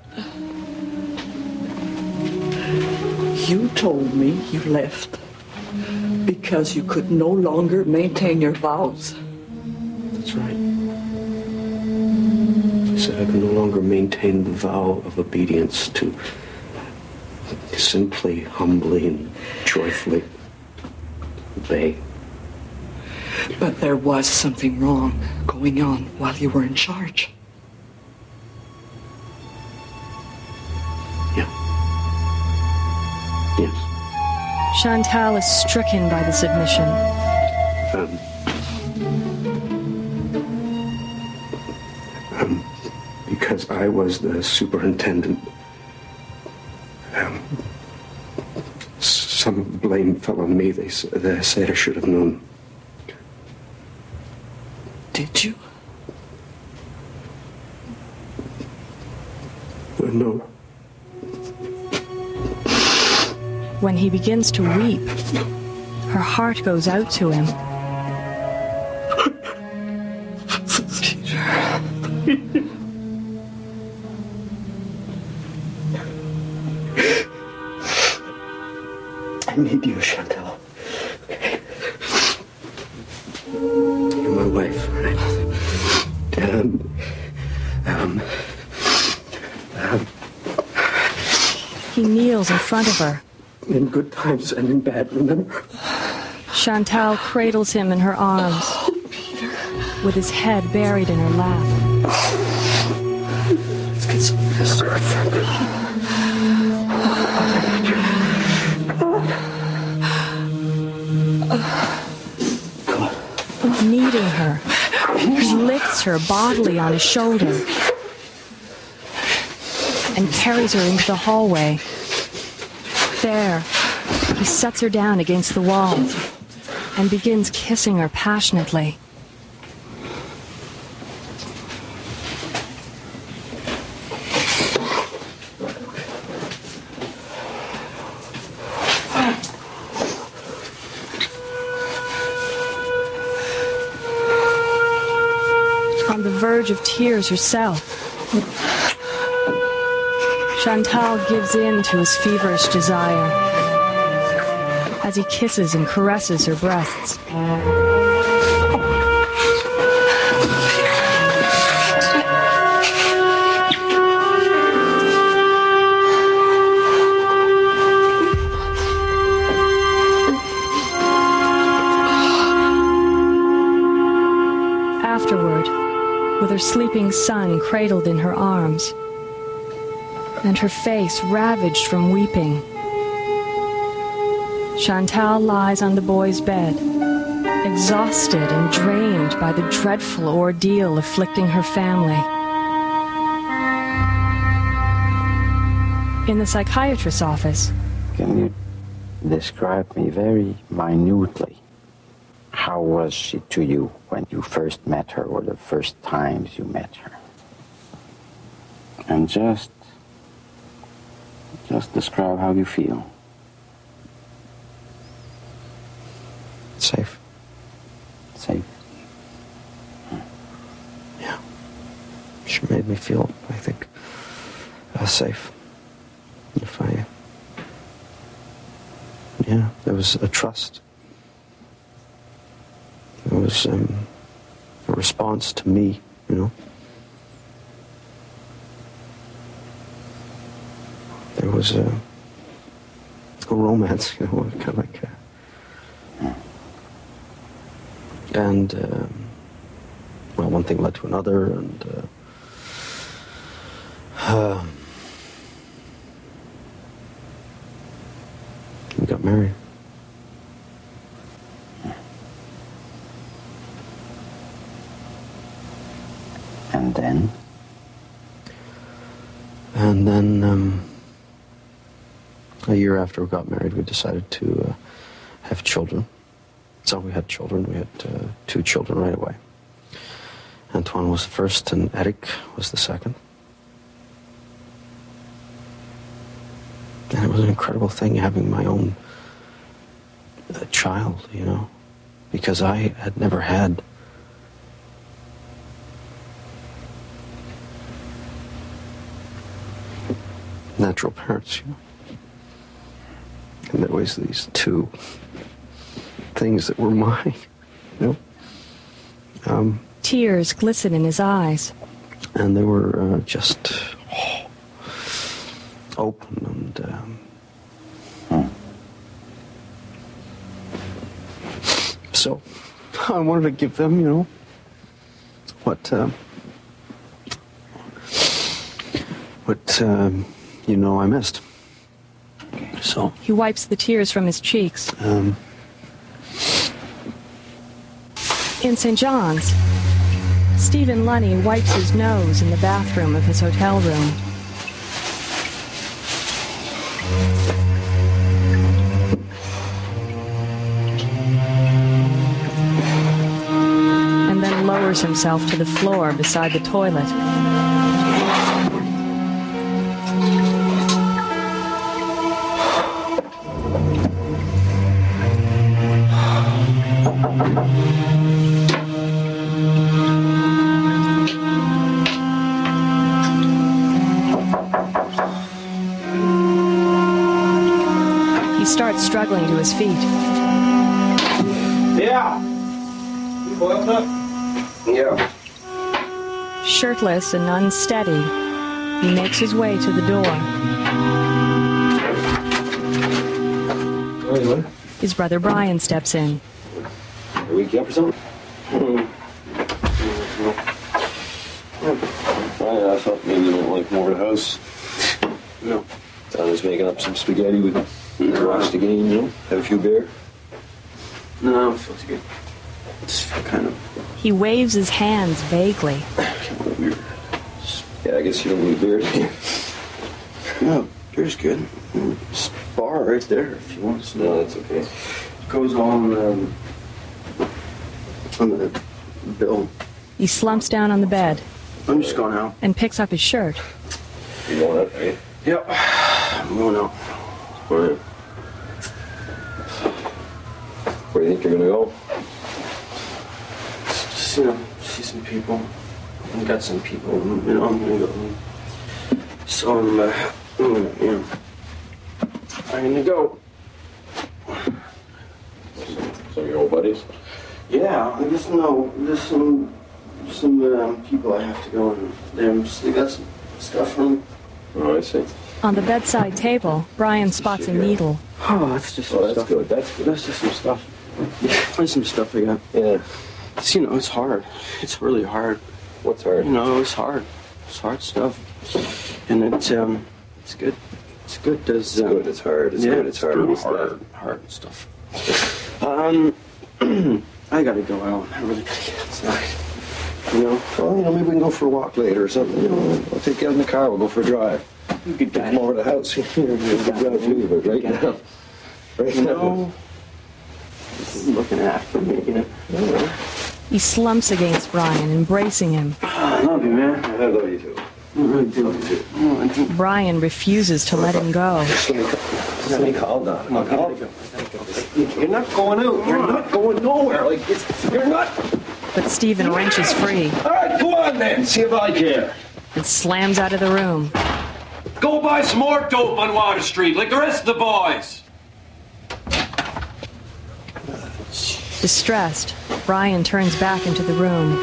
you told me you left because you could no longer maintain your vows. That's right. I said I could no longer maintain the vow of obedience to simply, humbly, and joyfully obey. But there was something wrong going on while you were in charge. Yes. Chantal is stricken by this admission. Because I was the superintendent, some of the blame fell on me. They said I should have known. Did you? No. When he begins to weep, her heart goes out to him. I need you, Chantal. Okay. You're my wife, right? He kneels in front of her. In good times and in bad, remember? Chantal cradles him in her arms, with his head buried in her lap. Let's get some rest. Kneading her, he lifts her bodily on his shoulder and carries her into the hallway. There, he sets her down against the wall and begins kissing her passionately. On the verge of tears herself, Chantal gives in to his feverish desire as he kisses and caresses her breasts. with her sleeping son cradled in her arms, and her face ravaged from weeping. Chantal lies on the boy's bed, exhausted and drained by the dreadful ordeal afflicting her family. In the psychiatrist's office, can you describe me very minutely? How was she to you when you first met her, or the first times you met her? And just describe how you feel. Safe. Safe. Yeah. She made me feel, I think, safe. If yeah, there was a trust. There was a response to me, you know. There was a romance, you know, kind of like and well, one thing led to another, and we got married. And then? And then, a year after we got married, we decided to have children. So we had children. We had 2 children right away. Antoine was the first, and Eric was the second. And it was an incredible thing having my own child, you know, because I had never had natural parents, you know. And there was these 2 things that were mine, you know. Tears glisten in his eyes. And they were just open and so I wanted to give them, you know, what you know I missed. So he wipes the tears from his cheeks. In St. John's, Stephen Lunny wipes his nose in the bathroom of his hotel room. And then lowers himself to the floor beside the toilet. He starts struggling to his feet. Yeah. You boiled up? Yeah. Shirtless and unsteady, he makes his way to the door. Anyway. His brother Brian steps in. Are we up for something? I thought maybe you don't like more of the house. No. I was making up some spaghetti. We watch the game, you know, have a few beer. No, it feels good. Just kind of. He waves his hands vaguely. Weird. Yeah, I guess you don't need beer. No, beer's good. It's bar right there if you want some. No, that's okay. It goes on the bill. He slumps down on the bed. I'm just going out. And picks up his shirt. You going out, right? Yep. I'm going out. Where do you think you're gonna go? Just, you know, see some people. I've got some people, you know, I'm gonna go. So I'm gonna go. So your old buddies? Yeah, I just know there's some people I have to go and they got some stuff for me. Oh, I see. On the bedside table, Brian spots a needle. Oh, that's just some stuff. Good. That's good. That's just some stuff. Yeah, there's some stuff I got. Yeah. It's, you know, it's hard. It's really hard. What's hard? You know, it's hard. It's hard stuff. And it's good. It's good. It's good. It's hard. It's good. It's hard. It's hard stuff. I gotta go out. I really gotta get outside. You know? Well, maybe we can go for a walk later or something. I'll take you out in the car. We'll go for a drive. You could come over to the house. But right now. Right now. This is looking after me, you know? He slumps against Brian, embracing him. I love you, man. I love you too. I really do. Brian refuses to let him go. Let me call Don. You're not going out. You're not going nowhere. You're not. But Stephen wrenches free. All right, go on then. See if I care. And slams out of the room. Go buy some more dope on Water Street, like the rest of the boys. Distressed, Brian turns back into the room.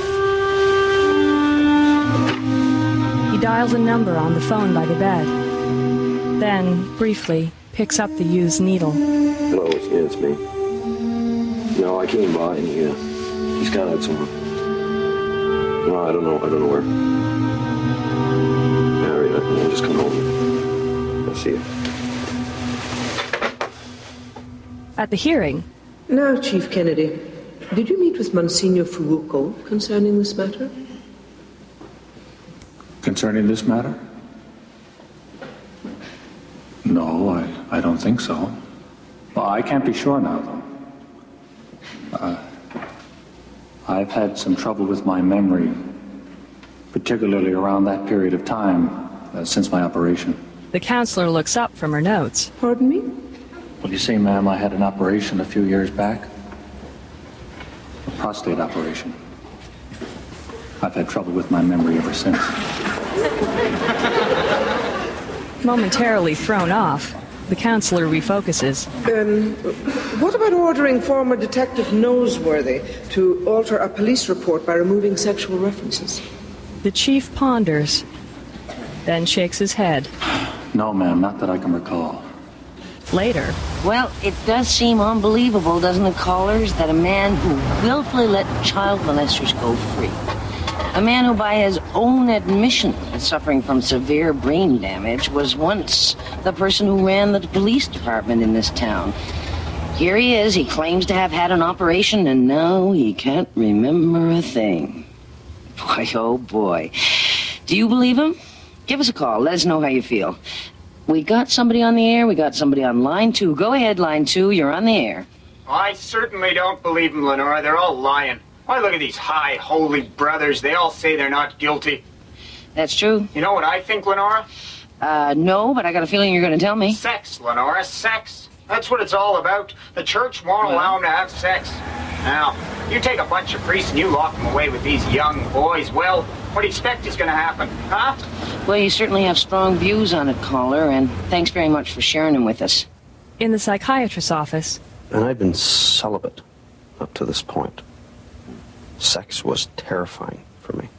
He dials a number on the phone by the bed. Then, briefly, picks up the used needle. Hello, it's me. No, I came by and he's gone out somewhere. No, I don't know where. Harry, I'll just come home. I'll see you. At the hearing... Now, Chief Kennedy, did you meet with Monsignor Furuko concerning this matter? Concerning this matter? No, I don't think so. Well, I can't be sure now, though. I've had some trouble with my memory, particularly around that period of time since my operation. The counselor looks up from her notes. Pardon me? Well, you see, ma'am, I had an operation a few years back. A prostate operation. I've had trouble with my memory ever since. Momentarily thrown off, the counselor refocuses. What about ordering former Detective Noseworthy to alter a police report by removing sexual references? The chief ponders, then shakes his head. No, ma'am, not that I can recall. Later. Well, it does seem unbelievable, doesn't it, callers, that a man who willfully let child molesters go free, a man who by his own admission is suffering from severe brain damage, was once the person who ran the police department in this town. Here he is, he claims to have had an operation, and now he can't remember a thing. Boy, oh boy. Do you believe him? Give us a call, let us know how you feel. We got somebody on the air, we got somebody on line 2. Go ahead, line 2, you're on the air. I certainly don't believe them, Lenora. They're all lying. Why, look at these high holy brothers. They all say they're not guilty. That's true. You know what I think, Lenora? No, but I got a feeling you're going to tell me. Sex, Lenora, sex. That's what it's all about. The church won't allow them to have sex. Now, you take a bunch of priests and you lock them away with these young boys. Well, what do you expect is going to happen, huh? Well, you certainly have strong views on it, caller, and thanks very much for sharing them with us. In the psychiatrist's office. And I've been celibate up to this point. Sex was terrifying for me.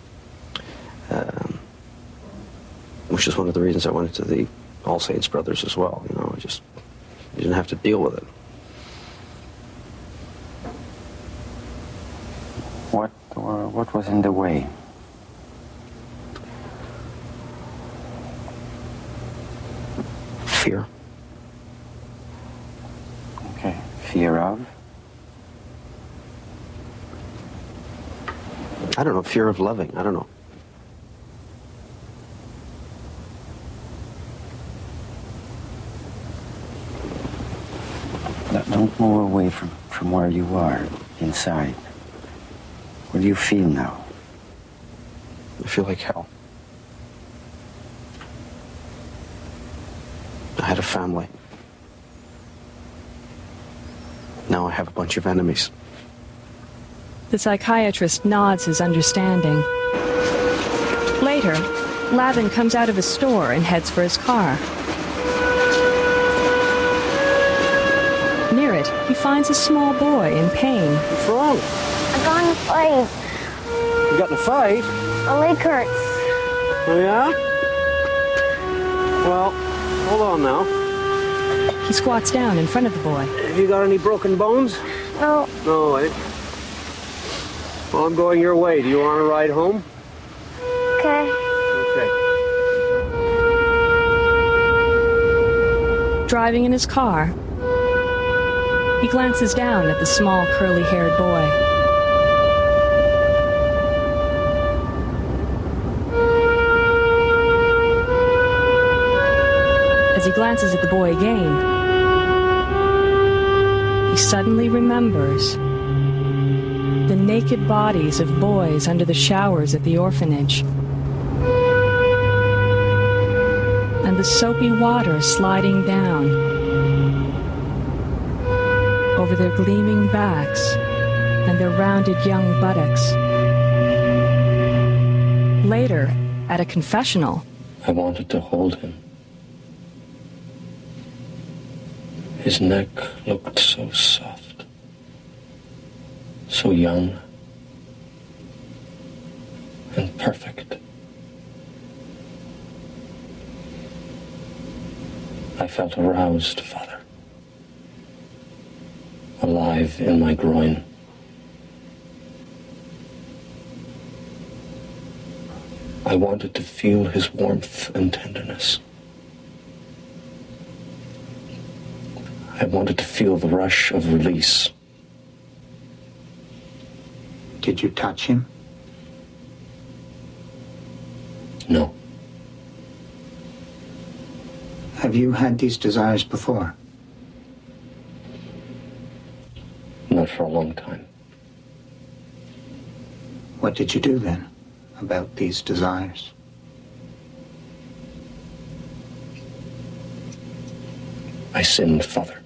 Which is one of the reasons I went into the All Saints Brothers as well. You know, I didn't have to deal with it. What was in the way? Fear. Okay. Fear of? I don't know. Fear of loving. I don't know. Don't move away from where you are, inside. What do you feel now? I feel like hell. I had a family. Now I have a bunch of enemies. The psychiatrist nods his understanding. Later, Lavin comes out of a store and heads for his car. Near it, he finds a small boy in pain. What's wrong? I got in a fight. You got in a fight? My leg hurts. Oh, yeah? Well, hold on now. He squats down in front of the boy. Have you got any broken bones? No. No, eh? Well, I'm going your way. Do you want to ride home? Okay. Driving in his car, he glances down at the small, curly-haired boy. As he glances at the boy again, he suddenly remembers the naked bodies of boys under the showers at the orphanage, and the soapy water sliding down over their gleaming backs and their rounded young buttocks. Later, at a confessional, I wanted to hold him. His neck looked so soft, so young and perfect. I felt aroused, Father, alive in my groin. I wanted to feel his warmth and tenderness. I wanted to feel the rush of release. Did you touch him? No. Have you had these desires before? Not for a long time. What did you do then about these desires? I sinned, Father.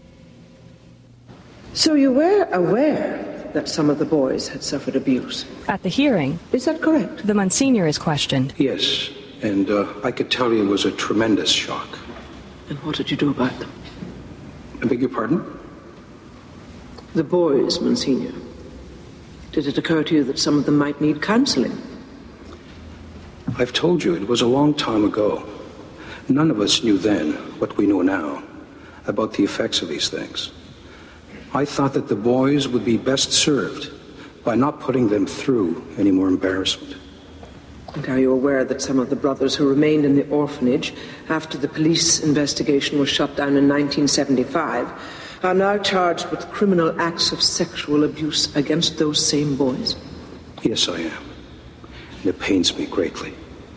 So you were aware that some of the boys had suffered abuse? At the hearing, is that correct? The Monsignor is questioned. Yes, and I could tell you it was a tremendous shock. And what did you do about them? I beg your pardon? The boys, Monsignor. Did it occur to you that some of them might need counseling? I've told you, it was a long time ago. None of us knew then what we know now about the effects of these things. I thought that the boys would be best served by not putting them through any more embarrassment. And are you aware that some of the brothers who remained in the orphanage after the police investigation was shut down in 1975 are now charged with criminal acts of sexual abuse against those same boys? Yes, I am. And it pains me greatly.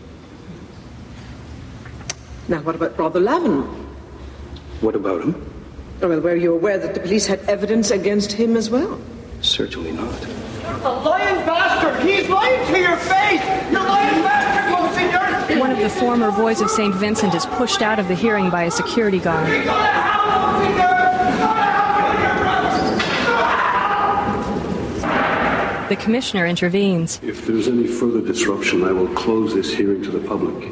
Now, what about Brother Lavin? What about him? Well, were you aware that the police had evidence against him as well? Certainly not. The lying bastard! He's lying to your face! You lying bastard, Monsignor! One of the former boys of St. Vincent is pushed out of the hearing by a security guard. The commissioner intervenes. If there's any further disruption, I will close this hearing to the public.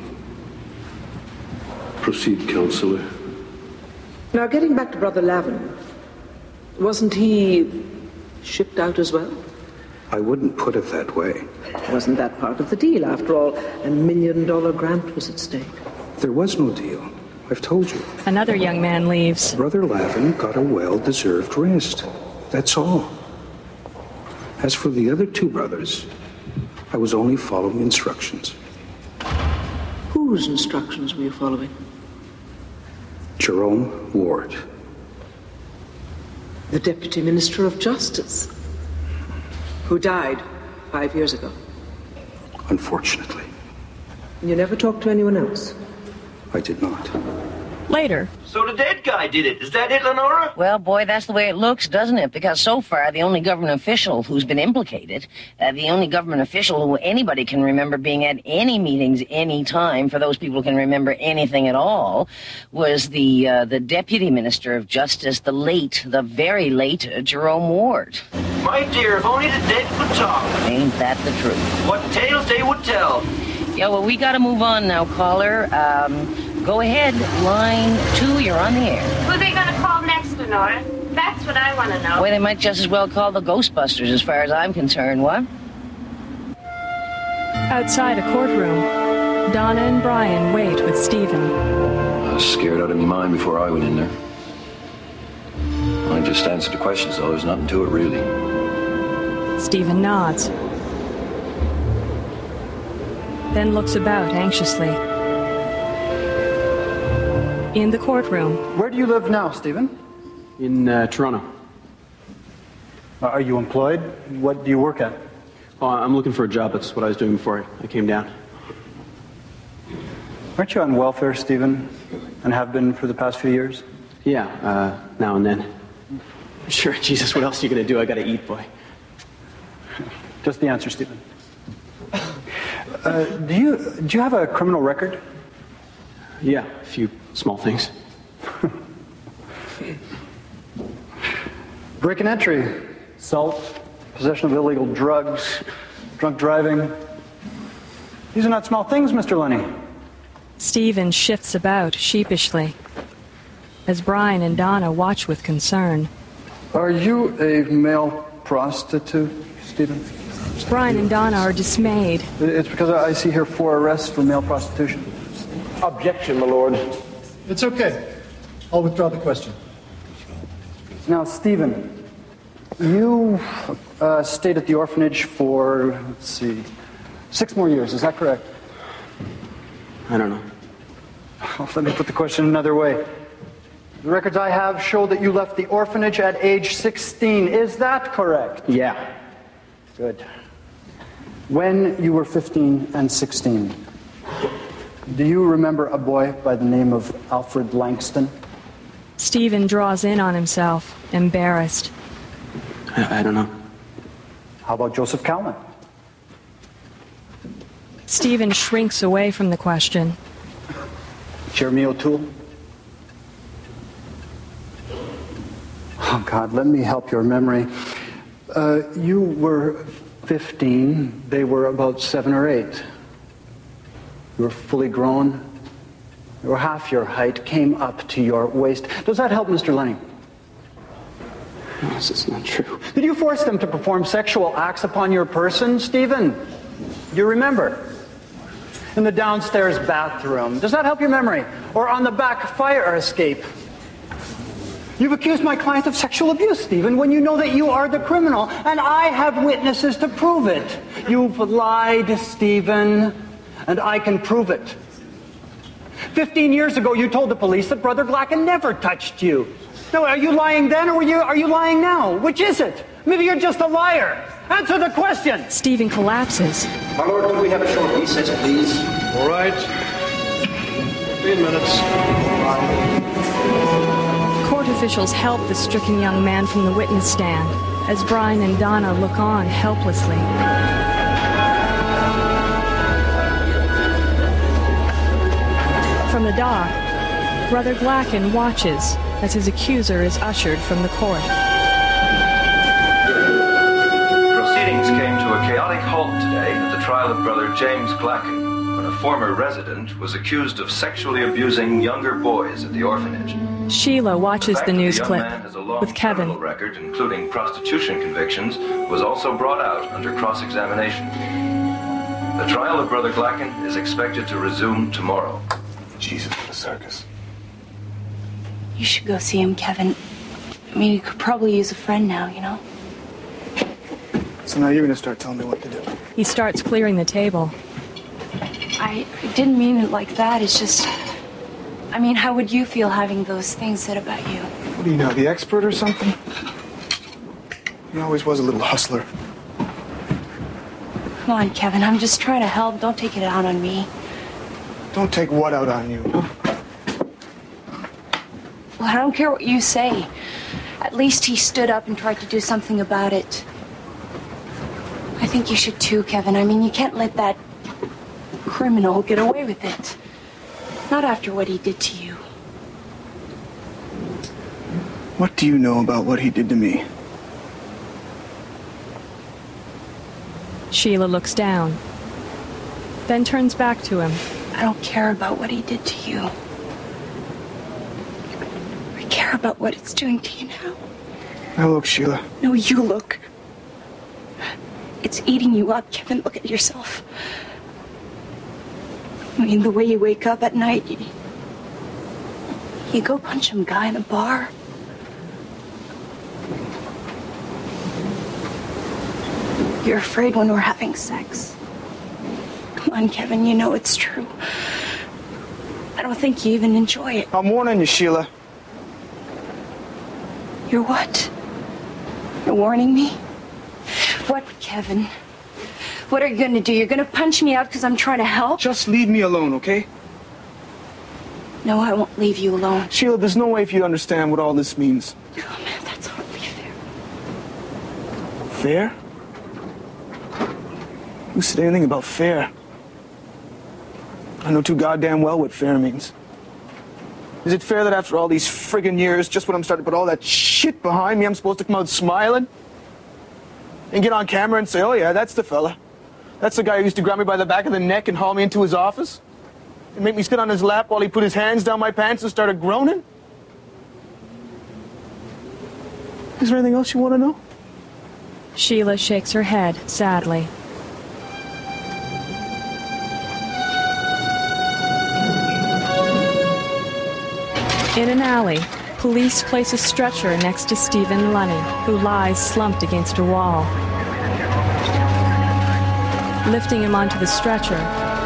Proceed, Councillor. Now, getting back to Brother Lavin, wasn't he shipped out as well? I wouldn't put it that way. Wasn't that part of the deal? After all, $1 million grant was at stake. There was no deal. I've told you. Another young man leaves. Brother Lavin got a well-deserved rest. That's all. As for the other two brothers, I was only following instructions. Whose instructions were you following? Jerome Ward. The Deputy Minister of Justice, who died 5 years ago. Unfortunately. You never talked to anyone else? I did not. Later. So the dead guy did it. Is that it, Lenora? Well, boy, that's the way it looks, doesn't it? Because so far, the only government official who's been implicated, the only government official who anybody can remember being at any meetings any time, for those people who can remember anything at all, was the Deputy Minister of Justice, the very late Jerome Ward. My dear, if only the dead could talk. Ain't that the truth? What tales they would tell. Yeah, well, we gotta move on now, caller. Go ahead, line 2, you're on the air. Who are they going to call next, Lenora? That's what I want to know. Well, they might just as well call the Ghostbusters, as far as I'm concerned, what? Outside a courtroom, Donna and Brian wait with Stephen. I was scared out of my mind before I went in there. I just answered the questions, though. There's nothing to it, really. Stephen nods, then looks about anxiously. In the courtroom. Where do you live now, Stephen? In Toronto. Are you employed? What do you work at? Oh, I'm looking for a job. That's what I was doing before I came down. Aren't you on welfare, Stephen? And have been for the past few years? Yeah, now and then. Sure, Jesus, what else are you going to do? I got to eat, boy. Just the answer, Stephen. Do you have a criminal record? Yeah, a few small things. Break and entry, assault, possession of illegal drugs, drunk driving. These are not small things, Mr. Lenny. Stephen shifts about sheepishly as Brian and Donna watch with concern. Are you a male prostitute, Stephen? Brian and Donna are dismayed. It's because I see here 4 arrests for male prostitution. Objection, my lord. It's okay. I'll withdraw the question. Now, Stephen, you stayed at the orphanage for, 6 more years. Is that correct? I don't know. Well, let me put the question another way. The records I have show that you left the orphanage at age 16. Is that correct? Yeah. Good. When you were 15 and 16, do you remember a boy by the name of Alfred Langston? Stephen draws in on himself, embarrassed. I don't know. How about Joseph Calman? Stephen shrinks away from the question. Jeremy O'Toole? Oh, God, let me help your memory. You were 15. They were about 7 or 8. You were fully grown. You were half your height, came up to your waist. Does that help, Mr. Lenny? No, this is not true. Did you force them to perform sexual acts upon your person, Stephen? Do you remember? In the downstairs bathroom. Does that help your memory? Or on the back fire escape? You've accused my client of sexual abuse, Stephen, when you know that you are the criminal, and I have witnesses to prove it. You've lied, Stephen, and I can prove it. 15 years ago, you told the police that Brother Glacken never touched you. Now, are you lying then, or are you lying now? Which is it? Maybe you're just a liar. Answer the question. Stephen collapses. My lord, could we have a short recess, please? All right. 15 minutes. Court officials help the stricken young man from the witness stand as Brian and Donna look on helplessly. From the dock, Brother Glacken watches as his accuser is ushered from the court. Proceedings came to a chaotic halt today at the trial of Brother James Glacken, when a former resident was accused of sexually abusing younger boys at the orphanage. Sheila watches the news young clip man has a long with Kevin. criminal record, including prostitution convictions, was also brought out under cross-examination. The trial of Brother Glacken is expected to resume tomorrow. Jesus, what a circus. You should go see him, Kevin. I mean, you could probably use a friend now, you know? So now you're going to start telling me what to do. He starts clearing the table. I didn't mean it like that. It's just... I mean, how would you feel having those things said about you? What do you know, the expert or something? He always was a little hustler. Come on, Kevin. I'm just trying to help. Don't take it out on me. Don't take what out on you? Well, I don't care what you say. At least he stood up and tried to do something about it. I think you should too, Kevin. I mean, you can't let that criminal get away with it. Not after what he did to you. What do you know about what he did to me? Sheila looks down, then turns back to him. I don't care about what he did to you. I care about what it's doing to you now. Now look, Sheila. No, you look. It's eating you up, Kevin. Look at yourself. I mean, the way you wake up at night, you go punch some guy in a bar. You're afraid when we're having sex. Come on, Kevin, you know it's true. I don't think you even enjoy it. I'm warning you, Sheila. You're what? You're warning me? What, Kevin? What are you going to do? You're going to punch me out because I'm trying to help? Just leave me alone, okay? No, I won't leave you alone. Sheila, there's no way for you to understand what all this means. Oh, man, that's hardly fair. Fair? Who said anything about fair? I know too goddamn well what fair means. Is it fair that after all these friggin' years, just when I'm starting to put all that shit behind me, I'm supposed to come out smiling? And get on camera and say, oh yeah, that's the fella. That's the guy who used to grab me by the back of the neck and haul me into his office? And make me sit on his lap while he put his hands down my pants and started groaning? Is there anything else you want to know? Sheila shakes her head sadly. In an alley, police place a stretcher next to Stephen Lunny, who lies slumped against a wall. Lifting him onto the stretcher,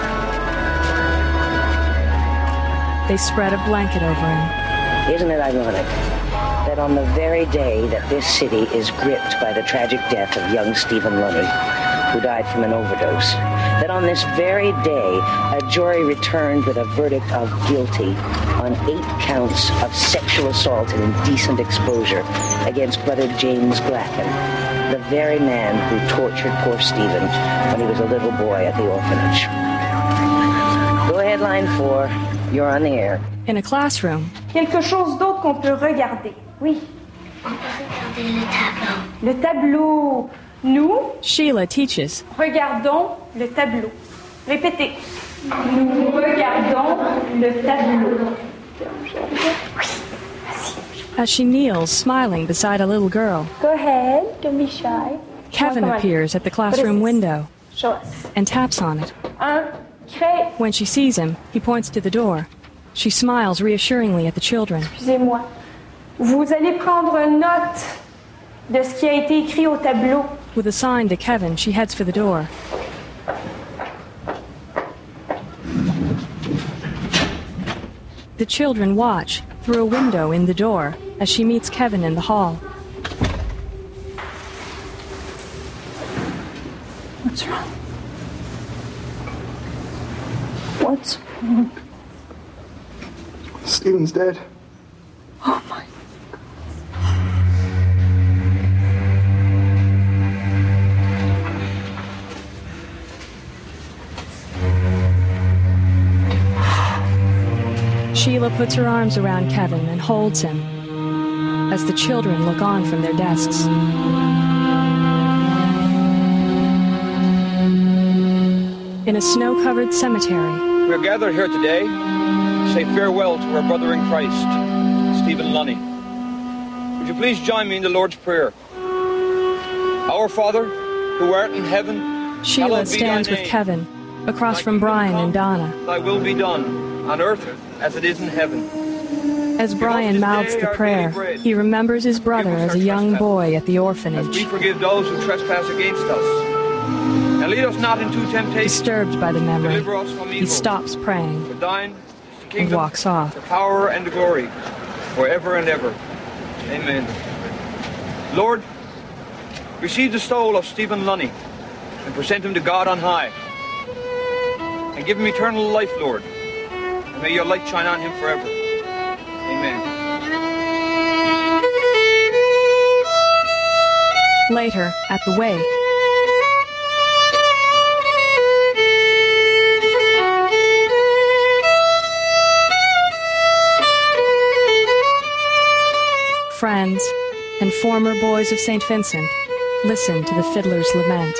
they spread a blanket over him. Isn't it ironic that on the very day that this city is gripped by the tragic death of young Stephen Lunny, who died from an overdose, that on this very day a jury returned with a verdict of guilty on 8 counts of sexual assault and indecent exposure against Brother James Glacken, the very man who tortured poor Stephen when he was a little boy at the orphanage. Go ahead, line 4. You're on the air. In a classroom. Quelque chose d'autre qu'on peut regarder. Oui. On peut regarder le tableau. Le tableau. Nous, Sheila teaches. Regardons le tableau. Répétez. Nous regardons le tableau. As she kneels, smiling beside a little girl, Go ahead, don't be shy. Kevin appears at the classroom window Show us. and taps on it. Crée. When she sees him, he points to the door. She smiles reassuringly at the children. Excusez-moi. Vous allez prendre note de ce qui a été écrit au tableau. With a sign to Kevin, she heads for the door. The children watch through a window in the door as she meets Kevin in the hall. What's wrong? What's wrong? Stephen's dead. Oh my. Sheila puts her arms around Kevin and holds him as the children look on from their desks. In a snow-covered cemetery, We are gathered here today to say farewell to our brother in Christ, Stephen Lunny. Would you please join me in the Lord's Prayer? Our Father, who art in heaven, Sheila hallowed be stands thy with name. Kevin, across from Brian and Donna. Thy will be done, on earth as it is in heaven. As Brian mouths the prayer, he remembers his brother as a young boy at the We orphanage. forgive those who trespass against us. And lead us not into temptation. Disturbed by the memory, Deliver us from he evil. stops praying For thine is the and kingdom, walks off. the power, and the glory, forever and ever. Amen. Lord, receive the soul of Stephen Lunny and present him to God on high. And give him eternal life, Lord. And may your light shine on him forever. Amen. Later, at the wake, friends and former boys of St. Vincent listen to the fiddler's lament.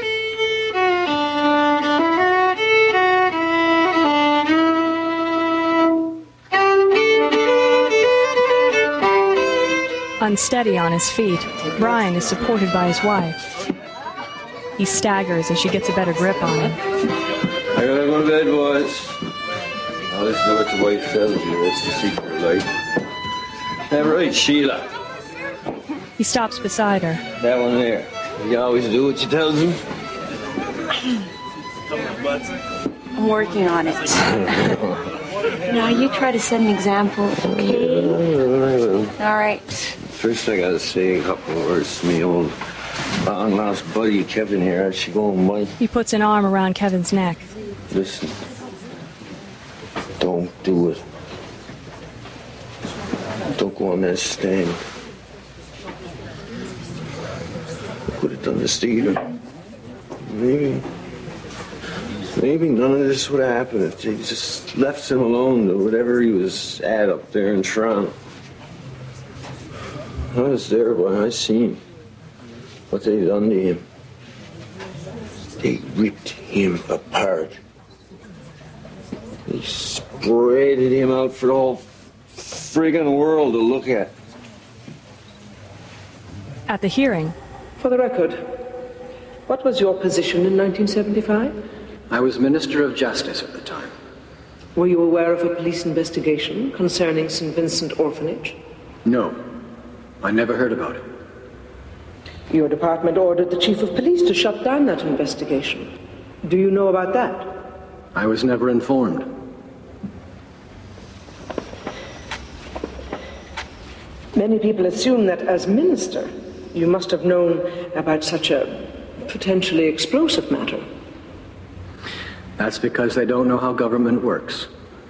Unsteady on his feet, Brian is supported by his wife. He staggers as she gets a better grip on him. I gotta go to bed, boys. Now listen to what the wife tells you. That's the secret, like. That right, Sheila? He stops beside her. That one there. You always do what you tells him? I'm working on it. Now, you try to set an example, okay? All right. First, I gotta say a couple of words to me old long-lost buddy Kevin here. How's she going, Mike? He puts an arm around Kevin's neck. Listen, don't do it. Don't go on that stand. Could have done this to you. Maybe none of this would have happened if they just left him alone to whatever he was at up there in Toronto. I was there, boy. I seen what they done to him. They ripped him apart. They spreaded him out for the whole friggin' world to look at. At the hearing. For the record, what was your position in 1975? I was Minister of Justice at the time. Were you aware of a police investigation concerning St. Vincent Orphanage? No, I never heard about it. Your department ordered the chief of police to shut down that investigation. Do you know about that? I was never informed. Many people assume that as minister, you must have known about such a potentially explosive matter. That's because they don't know how government works.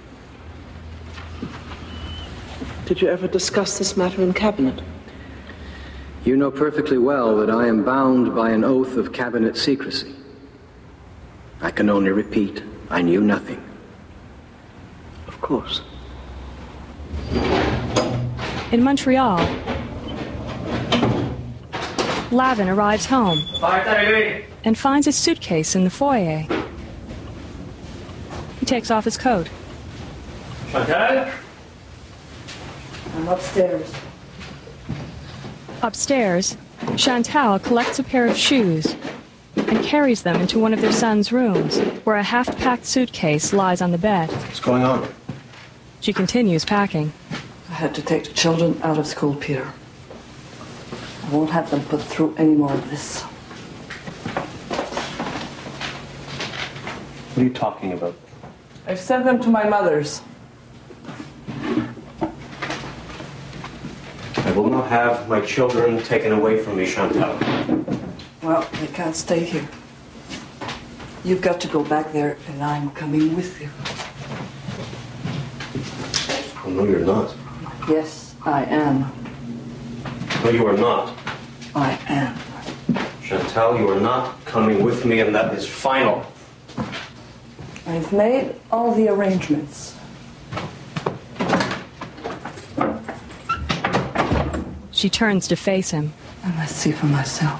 Did you ever discuss this matter in cabinet? You know perfectly well that I am bound by an oath of cabinet secrecy. I can only repeat, I knew nothing. Of course. In Montreal, Lavin arrives home and finds his suitcase in the foyer. He takes off his coat. Chantal? I'm upstairs. Upstairs, Chantal collects a pair of shoes and carries them into one of their son's rooms, where a half-packed suitcase lies on the bed. What's going on? She continues packing. I had to take the children out of school, Peter. I won't have them put through any more of this. What are you talking about? I've sent them to my mother's. I will not have my children taken away from me, Chantal. Well, they can't stay here. You've got to go back there, and I'm coming with you. Oh, no, you're not. Yes, I am. No, you are not. I am. Chantal, you are not coming with me, and that is final. I've made all the arrangements. She turns to face him. I must see for myself.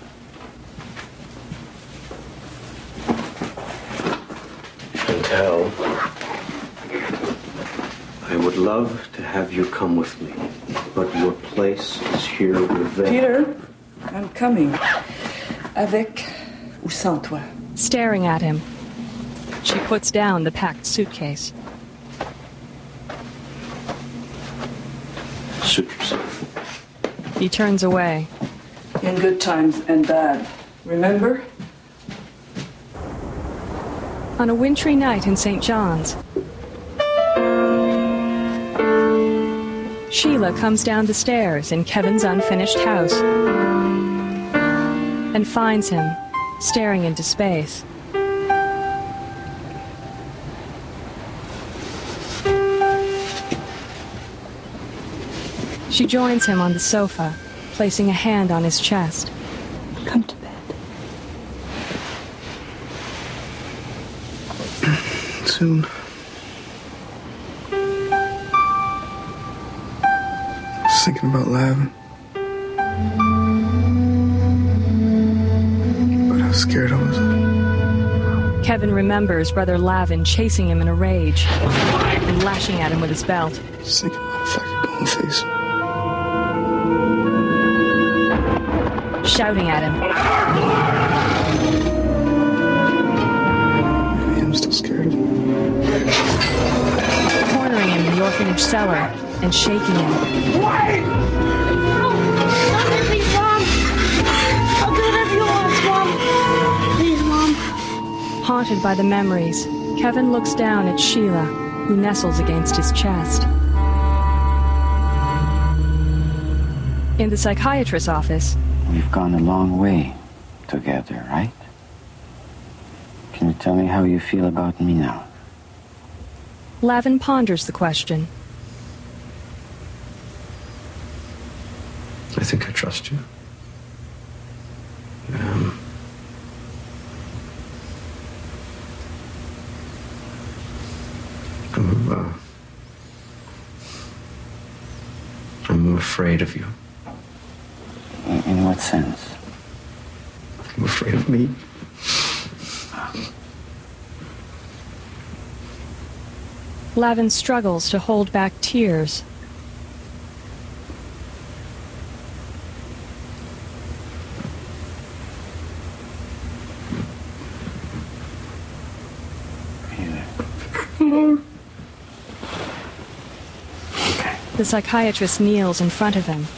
Chantal, I would love to have you come with me, but your place is here with them. Peter, I'm coming. Avec ou sans toi. Staring at him, she puts down the packed suitcase. Suit yourself. He turns away. In good times and bad. Remember? On a wintry night in St. John's, Sheila comes down the stairs in Kevin's unfinished house and finds him staring into space. She joins him on the sofa, placing a hand on his chest. Come to bed. Soon. I was thinking about Lavin. But how scared I was. Kevin remembers Brother Lavin chasing him in a rage and lashing at him with his belt. Just thinking about if I could go and face him. Shouting at him. Maybe I'm still scared of him. Cornering him in the orphanage cellar and shaking him. Wait! No! Let me be wrong! I'll do it haunted by the memories, Kevin looks down at Sheila, who nestles against his chest. In the psychiatrist's office, We've gone a long way together, right? Can you tell me how you feel about me now? Lavin ponders the question. I think I trust you. I'm afraid of you. In what sense? I'm afraid of me. Lavin struggles to hold back tears. The psychiatrist kneels in front of him.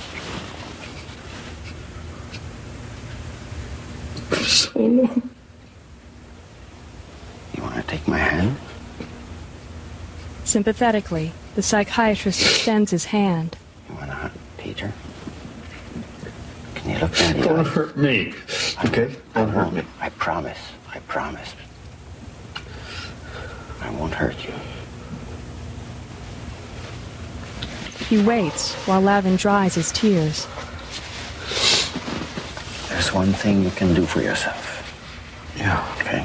You want to take my hand? Sympathetically, the psychiatrist extends his hand. You want to hug Peter? Can you look at me? Don't hurt me, okay? Don't hurt me. I promise. I promise. I won't hurt you. He waits while Lavin dries his tears. There's one thing you can do for yourself. Yeah. Okay?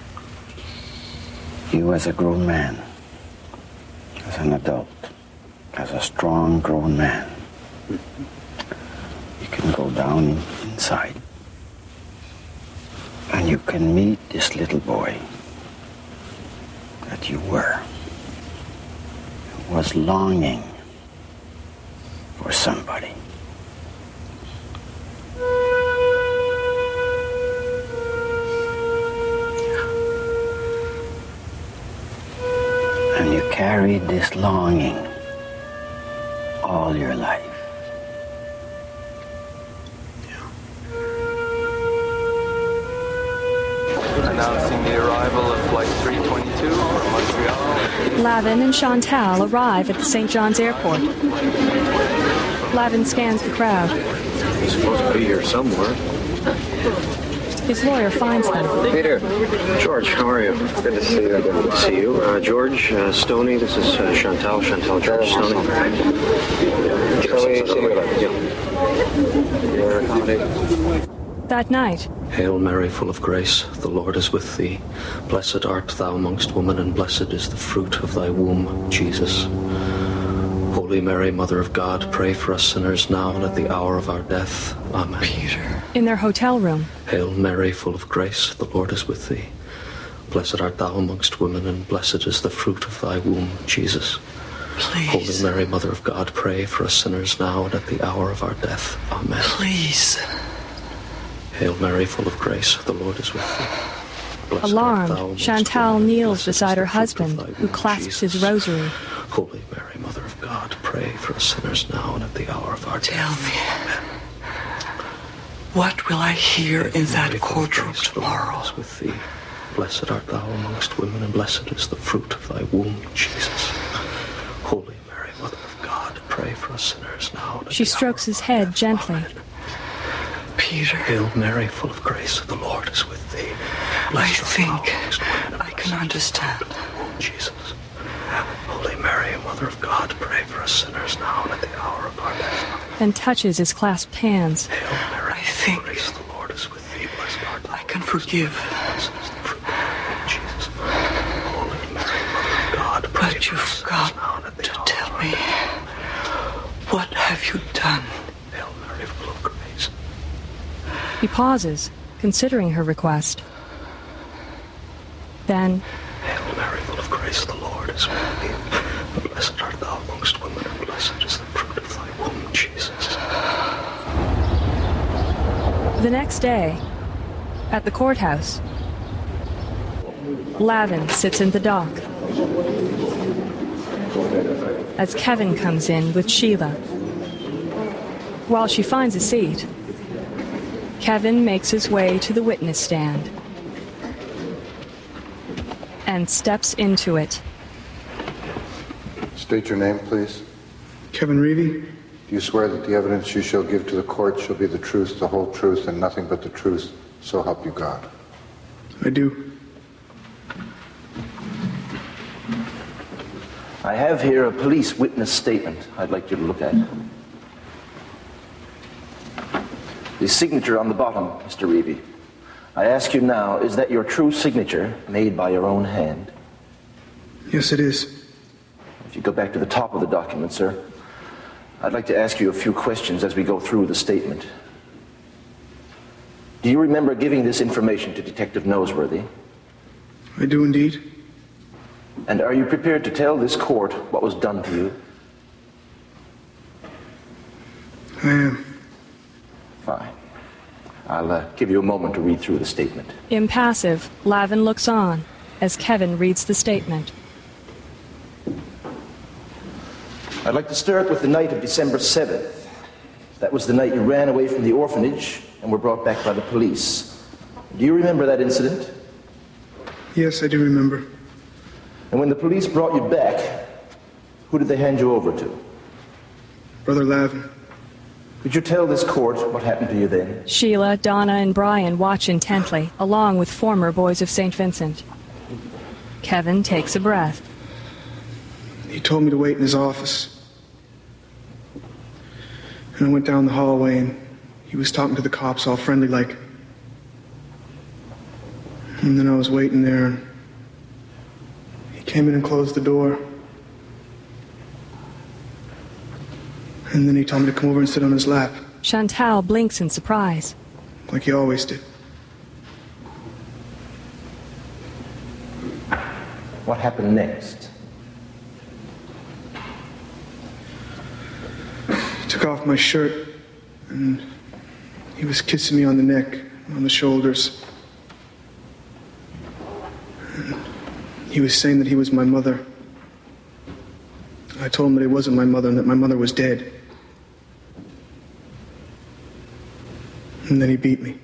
You as a grown man, as an adult, as a strong grown man, you can go down inside and you can meet this little boy that you were, who was longing for somebody. And you carried this longing all your life. Announcing the arrival of Flight 322 from Montreal. Lavin and Chantal arrive at the St. John's Airport. Lavin scans the crowd. He's supposed to be here somewhere. His lawyer finds them. Peter. George, how are you? Good to see you. Good to see you. George, Stoney, this is Chantal. Chantal, George, Stoney. You're accommodating. That night, Hail Mary, full of grace, the Lord is with thee. Blessed art thou amongst women, and blessed is the fruit of thy womb, Jesus. Holy Mary, Mother of God, pray for us sinners now and at the hour of our death. Amen. Peter. In their hotel room, Hail Mary, full of grace, the Lord is with thee. Blessed art thou amongst women, and blessed is the fruit of thy womb, Jesus. Please. Holy Mary, Mother of God, pray for us sinners now and at the hour of our death. Amen. Please. Hail Mary, full of grace, the Lord is with thee. Blessed art thou alarmed, amongst Chantal women, kneels blessed is beside the her fruit of husband, thy who womb, clasps his Jesus. rosary. Holy Mary, Mother of God, pray for us sinners now and at the hour of our death. Tell me, what will I hear in that courtroom tomorrow? With thee. Blessed art thou amongst women, and blessed is the fruit of thy womb, Jesus. Holy Mary, Mother of God, pray for us sinners now. She strokes his head gently. Peter. Hail Mary, full of grace, the Lord is with thee. I think I can understand. Jesus. Holy Mary, Mother of God, pray for us sinners now and at the hour of our death. And touches his clasped hands. I think the Lord is with thee. Blessed art thou. I can forgive. Jesus. Holy Mary, Mother of God, pray But for you've us got sinners now and at the to hour tell of our me, death. what have you done? Hail Mary, full of grace. He pauses, considering her request. Then, Hail Mary, full of grace, the Lord is with thee. Blessed art thou amongst women, and blessed is the fruit of thy womb, Jesus. the next day, at the courthouse, Lavin sits in the dock as Kevin comes in with Sheila. While she finds a seat, Kevin makes his way to the witness stand. and steps into it. State your name, please. Kevin Reevy. Do you swear that the evidence you shall give to the court shall be the truth, the whole truth, and nothing but the truth, so help you God? I do. I have here a police witness statement I'd like you to look at. The signature on the bottom, Mr. Reevy. I ask you now, is that your true signature made by your own hand? Yes, it is. If you go back to the top of the document, sir, I'd like to ask you a few questions as we go through the statement. Do you remember giving this information to Detective Noseworthy? I do indeed. And are you prepared to tell this court what was done to you? I am. Fine. I'll give you a moment to read through the statement. Impassive, Lavin looks on as Kevin reads the statement. I'd like to start with the night of December 7th. That was the night you ran away from the orphanage and were brought back by the police. Do you remember that incident? Yes, I do remember. And when the police brought you back, who did they hand you over to? Brother Lavin. Could you tell this court what happened to you then? Sheila, Donna, and Brian watch intently, along with former boys of St. Vincent. Kevin takes a breath. He told me to wait in his office. And I went down the hallway, and he was talking to the cops, all friendly-like. And then I was waiting there, and he came in and closed the door. And then he told me to come over and sit on his lap. Chantal blinks in surprise. Like he always did. What happened next? He took off my shirt, and he was kissing me on the neck, on the shoulders. And he was saying that he was my mother. I told him that he wasn't my mother and that my mother was dead. And then he beat me.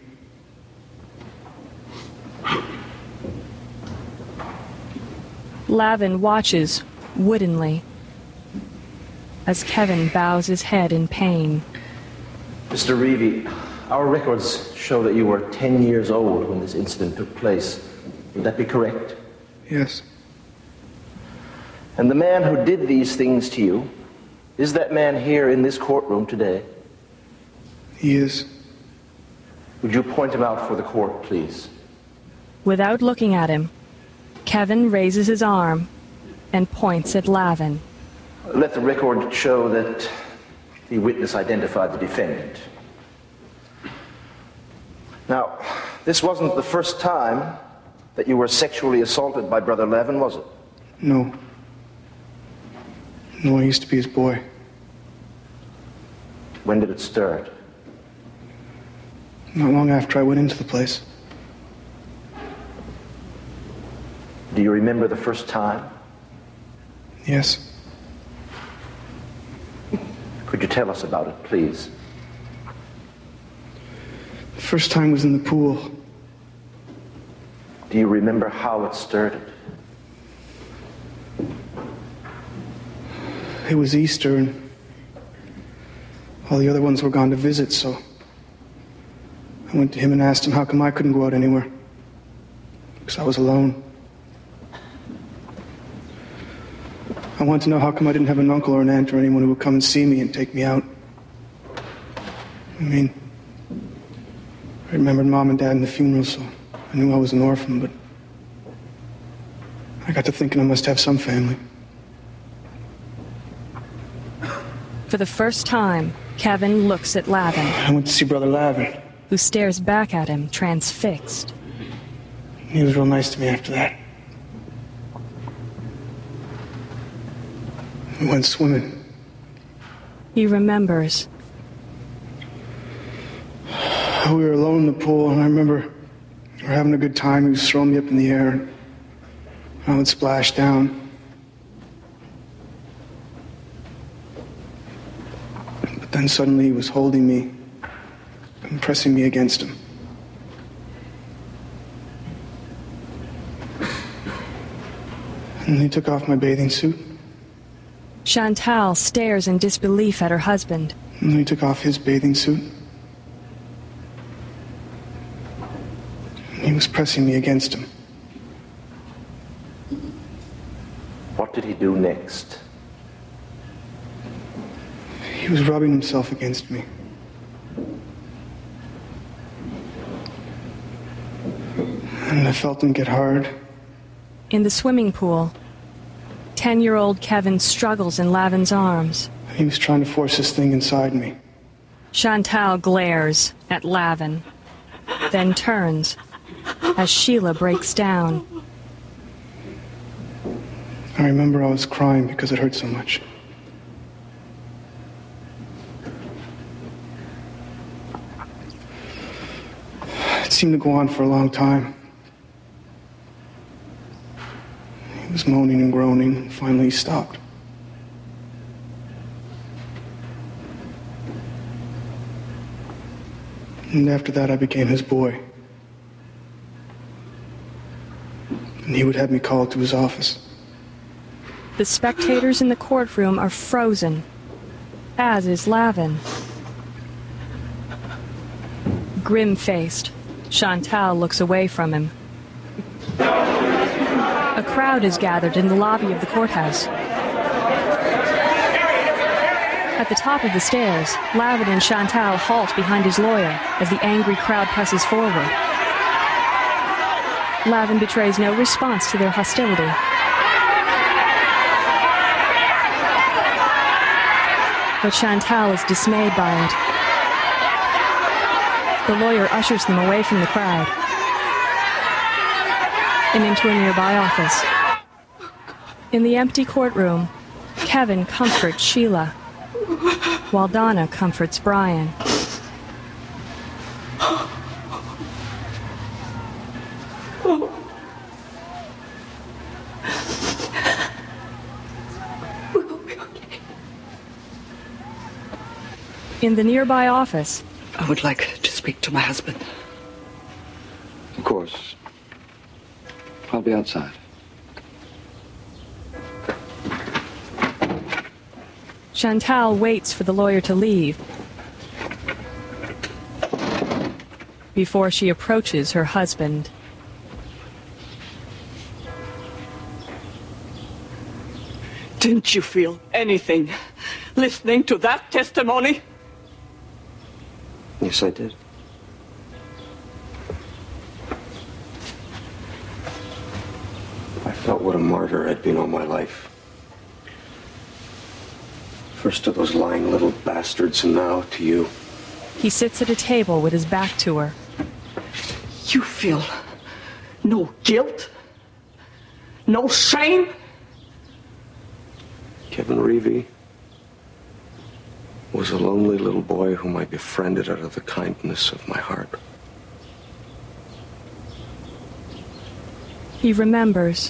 Lavin watches woodenly as Kevin bows his head in pain. Mr. Reevy, our records show that you were 10 years old when this incident took place. Would that be correct? Yes. And the man who did these things to you, is that man here in this courtroom today? He is. Would you point him out for the court, please? Without looking at him, Kevin raises his arm and points at Lavin. Let the record show that the witness identified the defendant. Now, this wasn't the first time that you were sexually assaulted by Brother Lavin, was it? No. No, I used to be his boy. When did it start? Not long after I went into the place. Do you remember the first time? Yes. Could you tell us about it, please? The first time was in the pool. Do you remember how it started? It was Easter, and all the other ones were gone to visit, so I went to him and asked him how come I couldn't go out anywhere. Because I was alone. I wanted to know how come I didn't have an uncle or an aunt or anyone who would come and see me and take me out. I mean, I remembered Mom and Dad in the funeral, so I knew I was an orphan, but I got to thinking I must have some family. For the first time, Kevin looks at Lavin. I went to see Brother Lavin. Who stares back at him, transfixed. He was real nice to me after that. We went swimming. He remembers. We were alone in the pool, and I remember we were having a good time. He was throwing me up in the air, and I would splash down. But then suddenly he was holding me and pressing me against him. And they took off my bathing suit. Chantal stares in disbelief at her husband. And then he took off his bathing suit. And he was pressing me against him. What did he do next? He was rubbing himself against me. And I felt him get hard. In the swimming pool, 10-year-old Kevin struggles in Lavin's arms. He was trying to force this thing inside me. Chantal glares at Lavin, then turns as Sheila breaks down. I remember I was crying because it hurt so much. It seemed to go on for a long time. He was moaning and groaning, and finally he stopped. And after that, I became his boy. And he would have me called to his office. The spectators in the courtroom are frozen, as is Lavin. Grim-faced, Chantal looks away from him. A crowd is gathered in the lobby of the courthouse. At the top of the stairs, Lavin and Chantal halt behind his lawyer as the angry crowd presses forward. Lavin betrays no response to their hostility. But Chantal is dismayed by it. The lawyer ushers them away from the crowd and into a nearby office. In the empty courtroom, Kevin comforts Sheila, while Donna comforts Brian. In the nearby office, I would like to speak to my husband. Of course. I'll be outside. Chantal waits for the lawyer to leave before she approaches her husband. Didn't you feel anything listening to that testimony? Yes, I did. I felt what a martyr I'd been all my life. First to those lying little bastards, and now to you. He sits at a table with his back to her. You feel no guilt? No shame? Kevin Reavey was a lonely little boy whom I befriended out of the kindness of my heart. He remembers.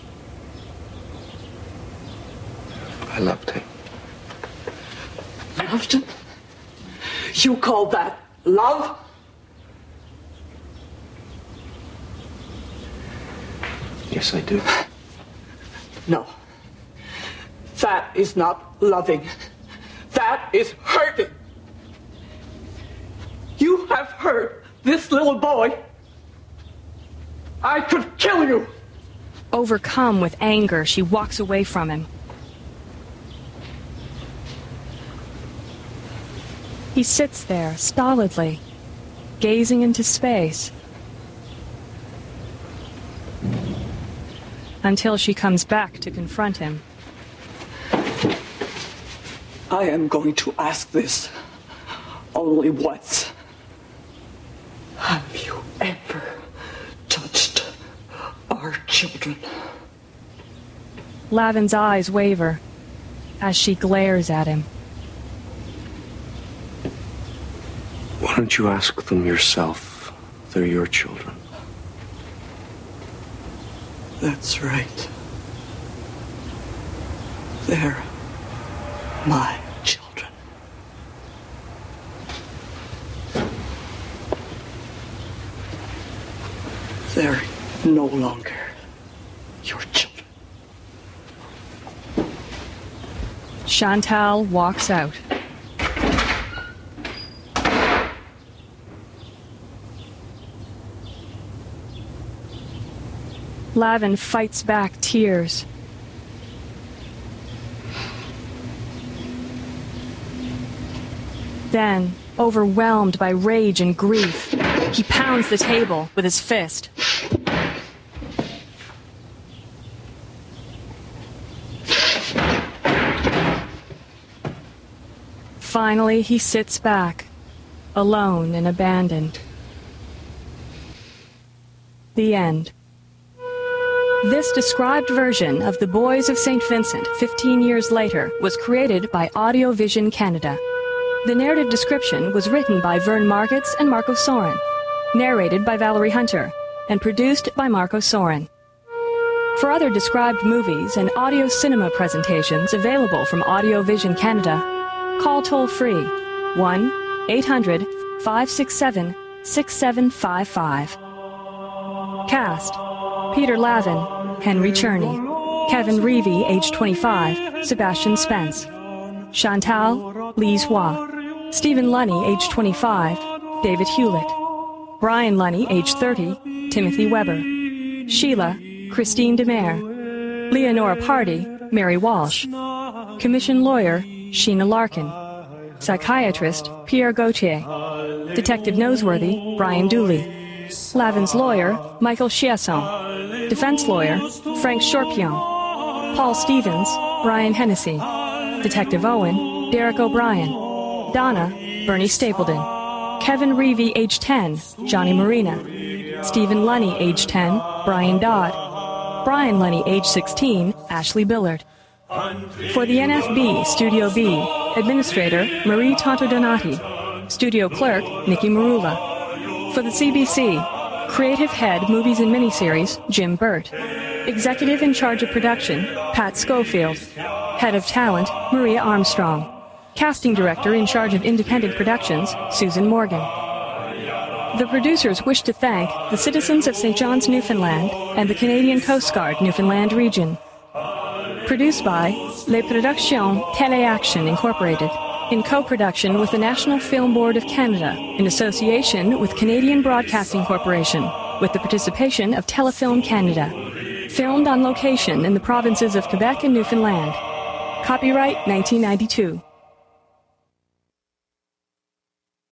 I loved him. Loved him? You call that love? Yes, I do. No. That is not loving. That is hurting. You have hurt this little boy. I could kill you. Overcome with anger, she walks away from him. He sits there, stolidly, gazing into space, until she comes back to confront him. I am going to ask this only once. Have you ever touched our children? Lavin's eyes waver as she glares at him. Why don't you ask them yourself? They're your children. That's right. They're my children. They're no longer your children. Chantal walks out. Lavin fights back tears. Then, overwhelmed by rage and grief, he pounds the table with his fist. Finally, he sits back, alone and abandoned. The end. This described version of The Boys of St. Vincent 15 years later was created by Audiovision Canada. The narrative description was written by Vern Margetts and Marco Soren, narrated by Valerie Hunter, and produced by Marco Soren. For other described movies and audio cinema presentations available from Audiovision Canada, call toll-free 1-800-567-6755. Cast: Peter Lavin, Henry Cherney, Kevin Reevy, age 25, Sebastian Spence, Chantal, Lise Hua, Stephen Lunny, age 25, David Hewlett, Brian Lunny, age 30, Timothy Weber, Sheila, Christine Demare, Leonora Pardy, Mary Walsh, Commission Lawyer, Sheena Larkin, Psychiatrist, Pierre Gauthier, Detective Noseworthy, Brian Dooley, Lavin's lawyer, Michael Chiasson, defense lawyer, Frank Shorpion, Paul Stevens, Brian Hennessy, Detective Owen, Derek O'Brien, Donna, Bernie Stapleton, Kevin Reevy, age 10, Johnny Marina, Stephen Lunny, age 10, Brian Dodd, Brian Lunny, age 16, Ashley Billard. For the NFB, Studio B, Administrator, Marie Tontodonati, Studio Clerk, Nikki Marula. For the CBC, Creative Head, Movies and Miniseries, Jim Burt. Executive in charge of production, Pat Schofield. Head of Talent, Maria Armstrong. Casting Director in charge of independent productions, Susan Morgan. The producers wish to thank the citizens of St. John's, Newfoundland, and the Canadian Coast Guard, Newfoundland Region. Produced by Les Productions Téléaction Incorporated, in co-production with the National Film Board of Canada, in association with Canadian Broadcasting Corporation, with the participation of Telefilm Canada. Filmed on location in the provinces of Quebec and Newfoundland. Copyright 1992.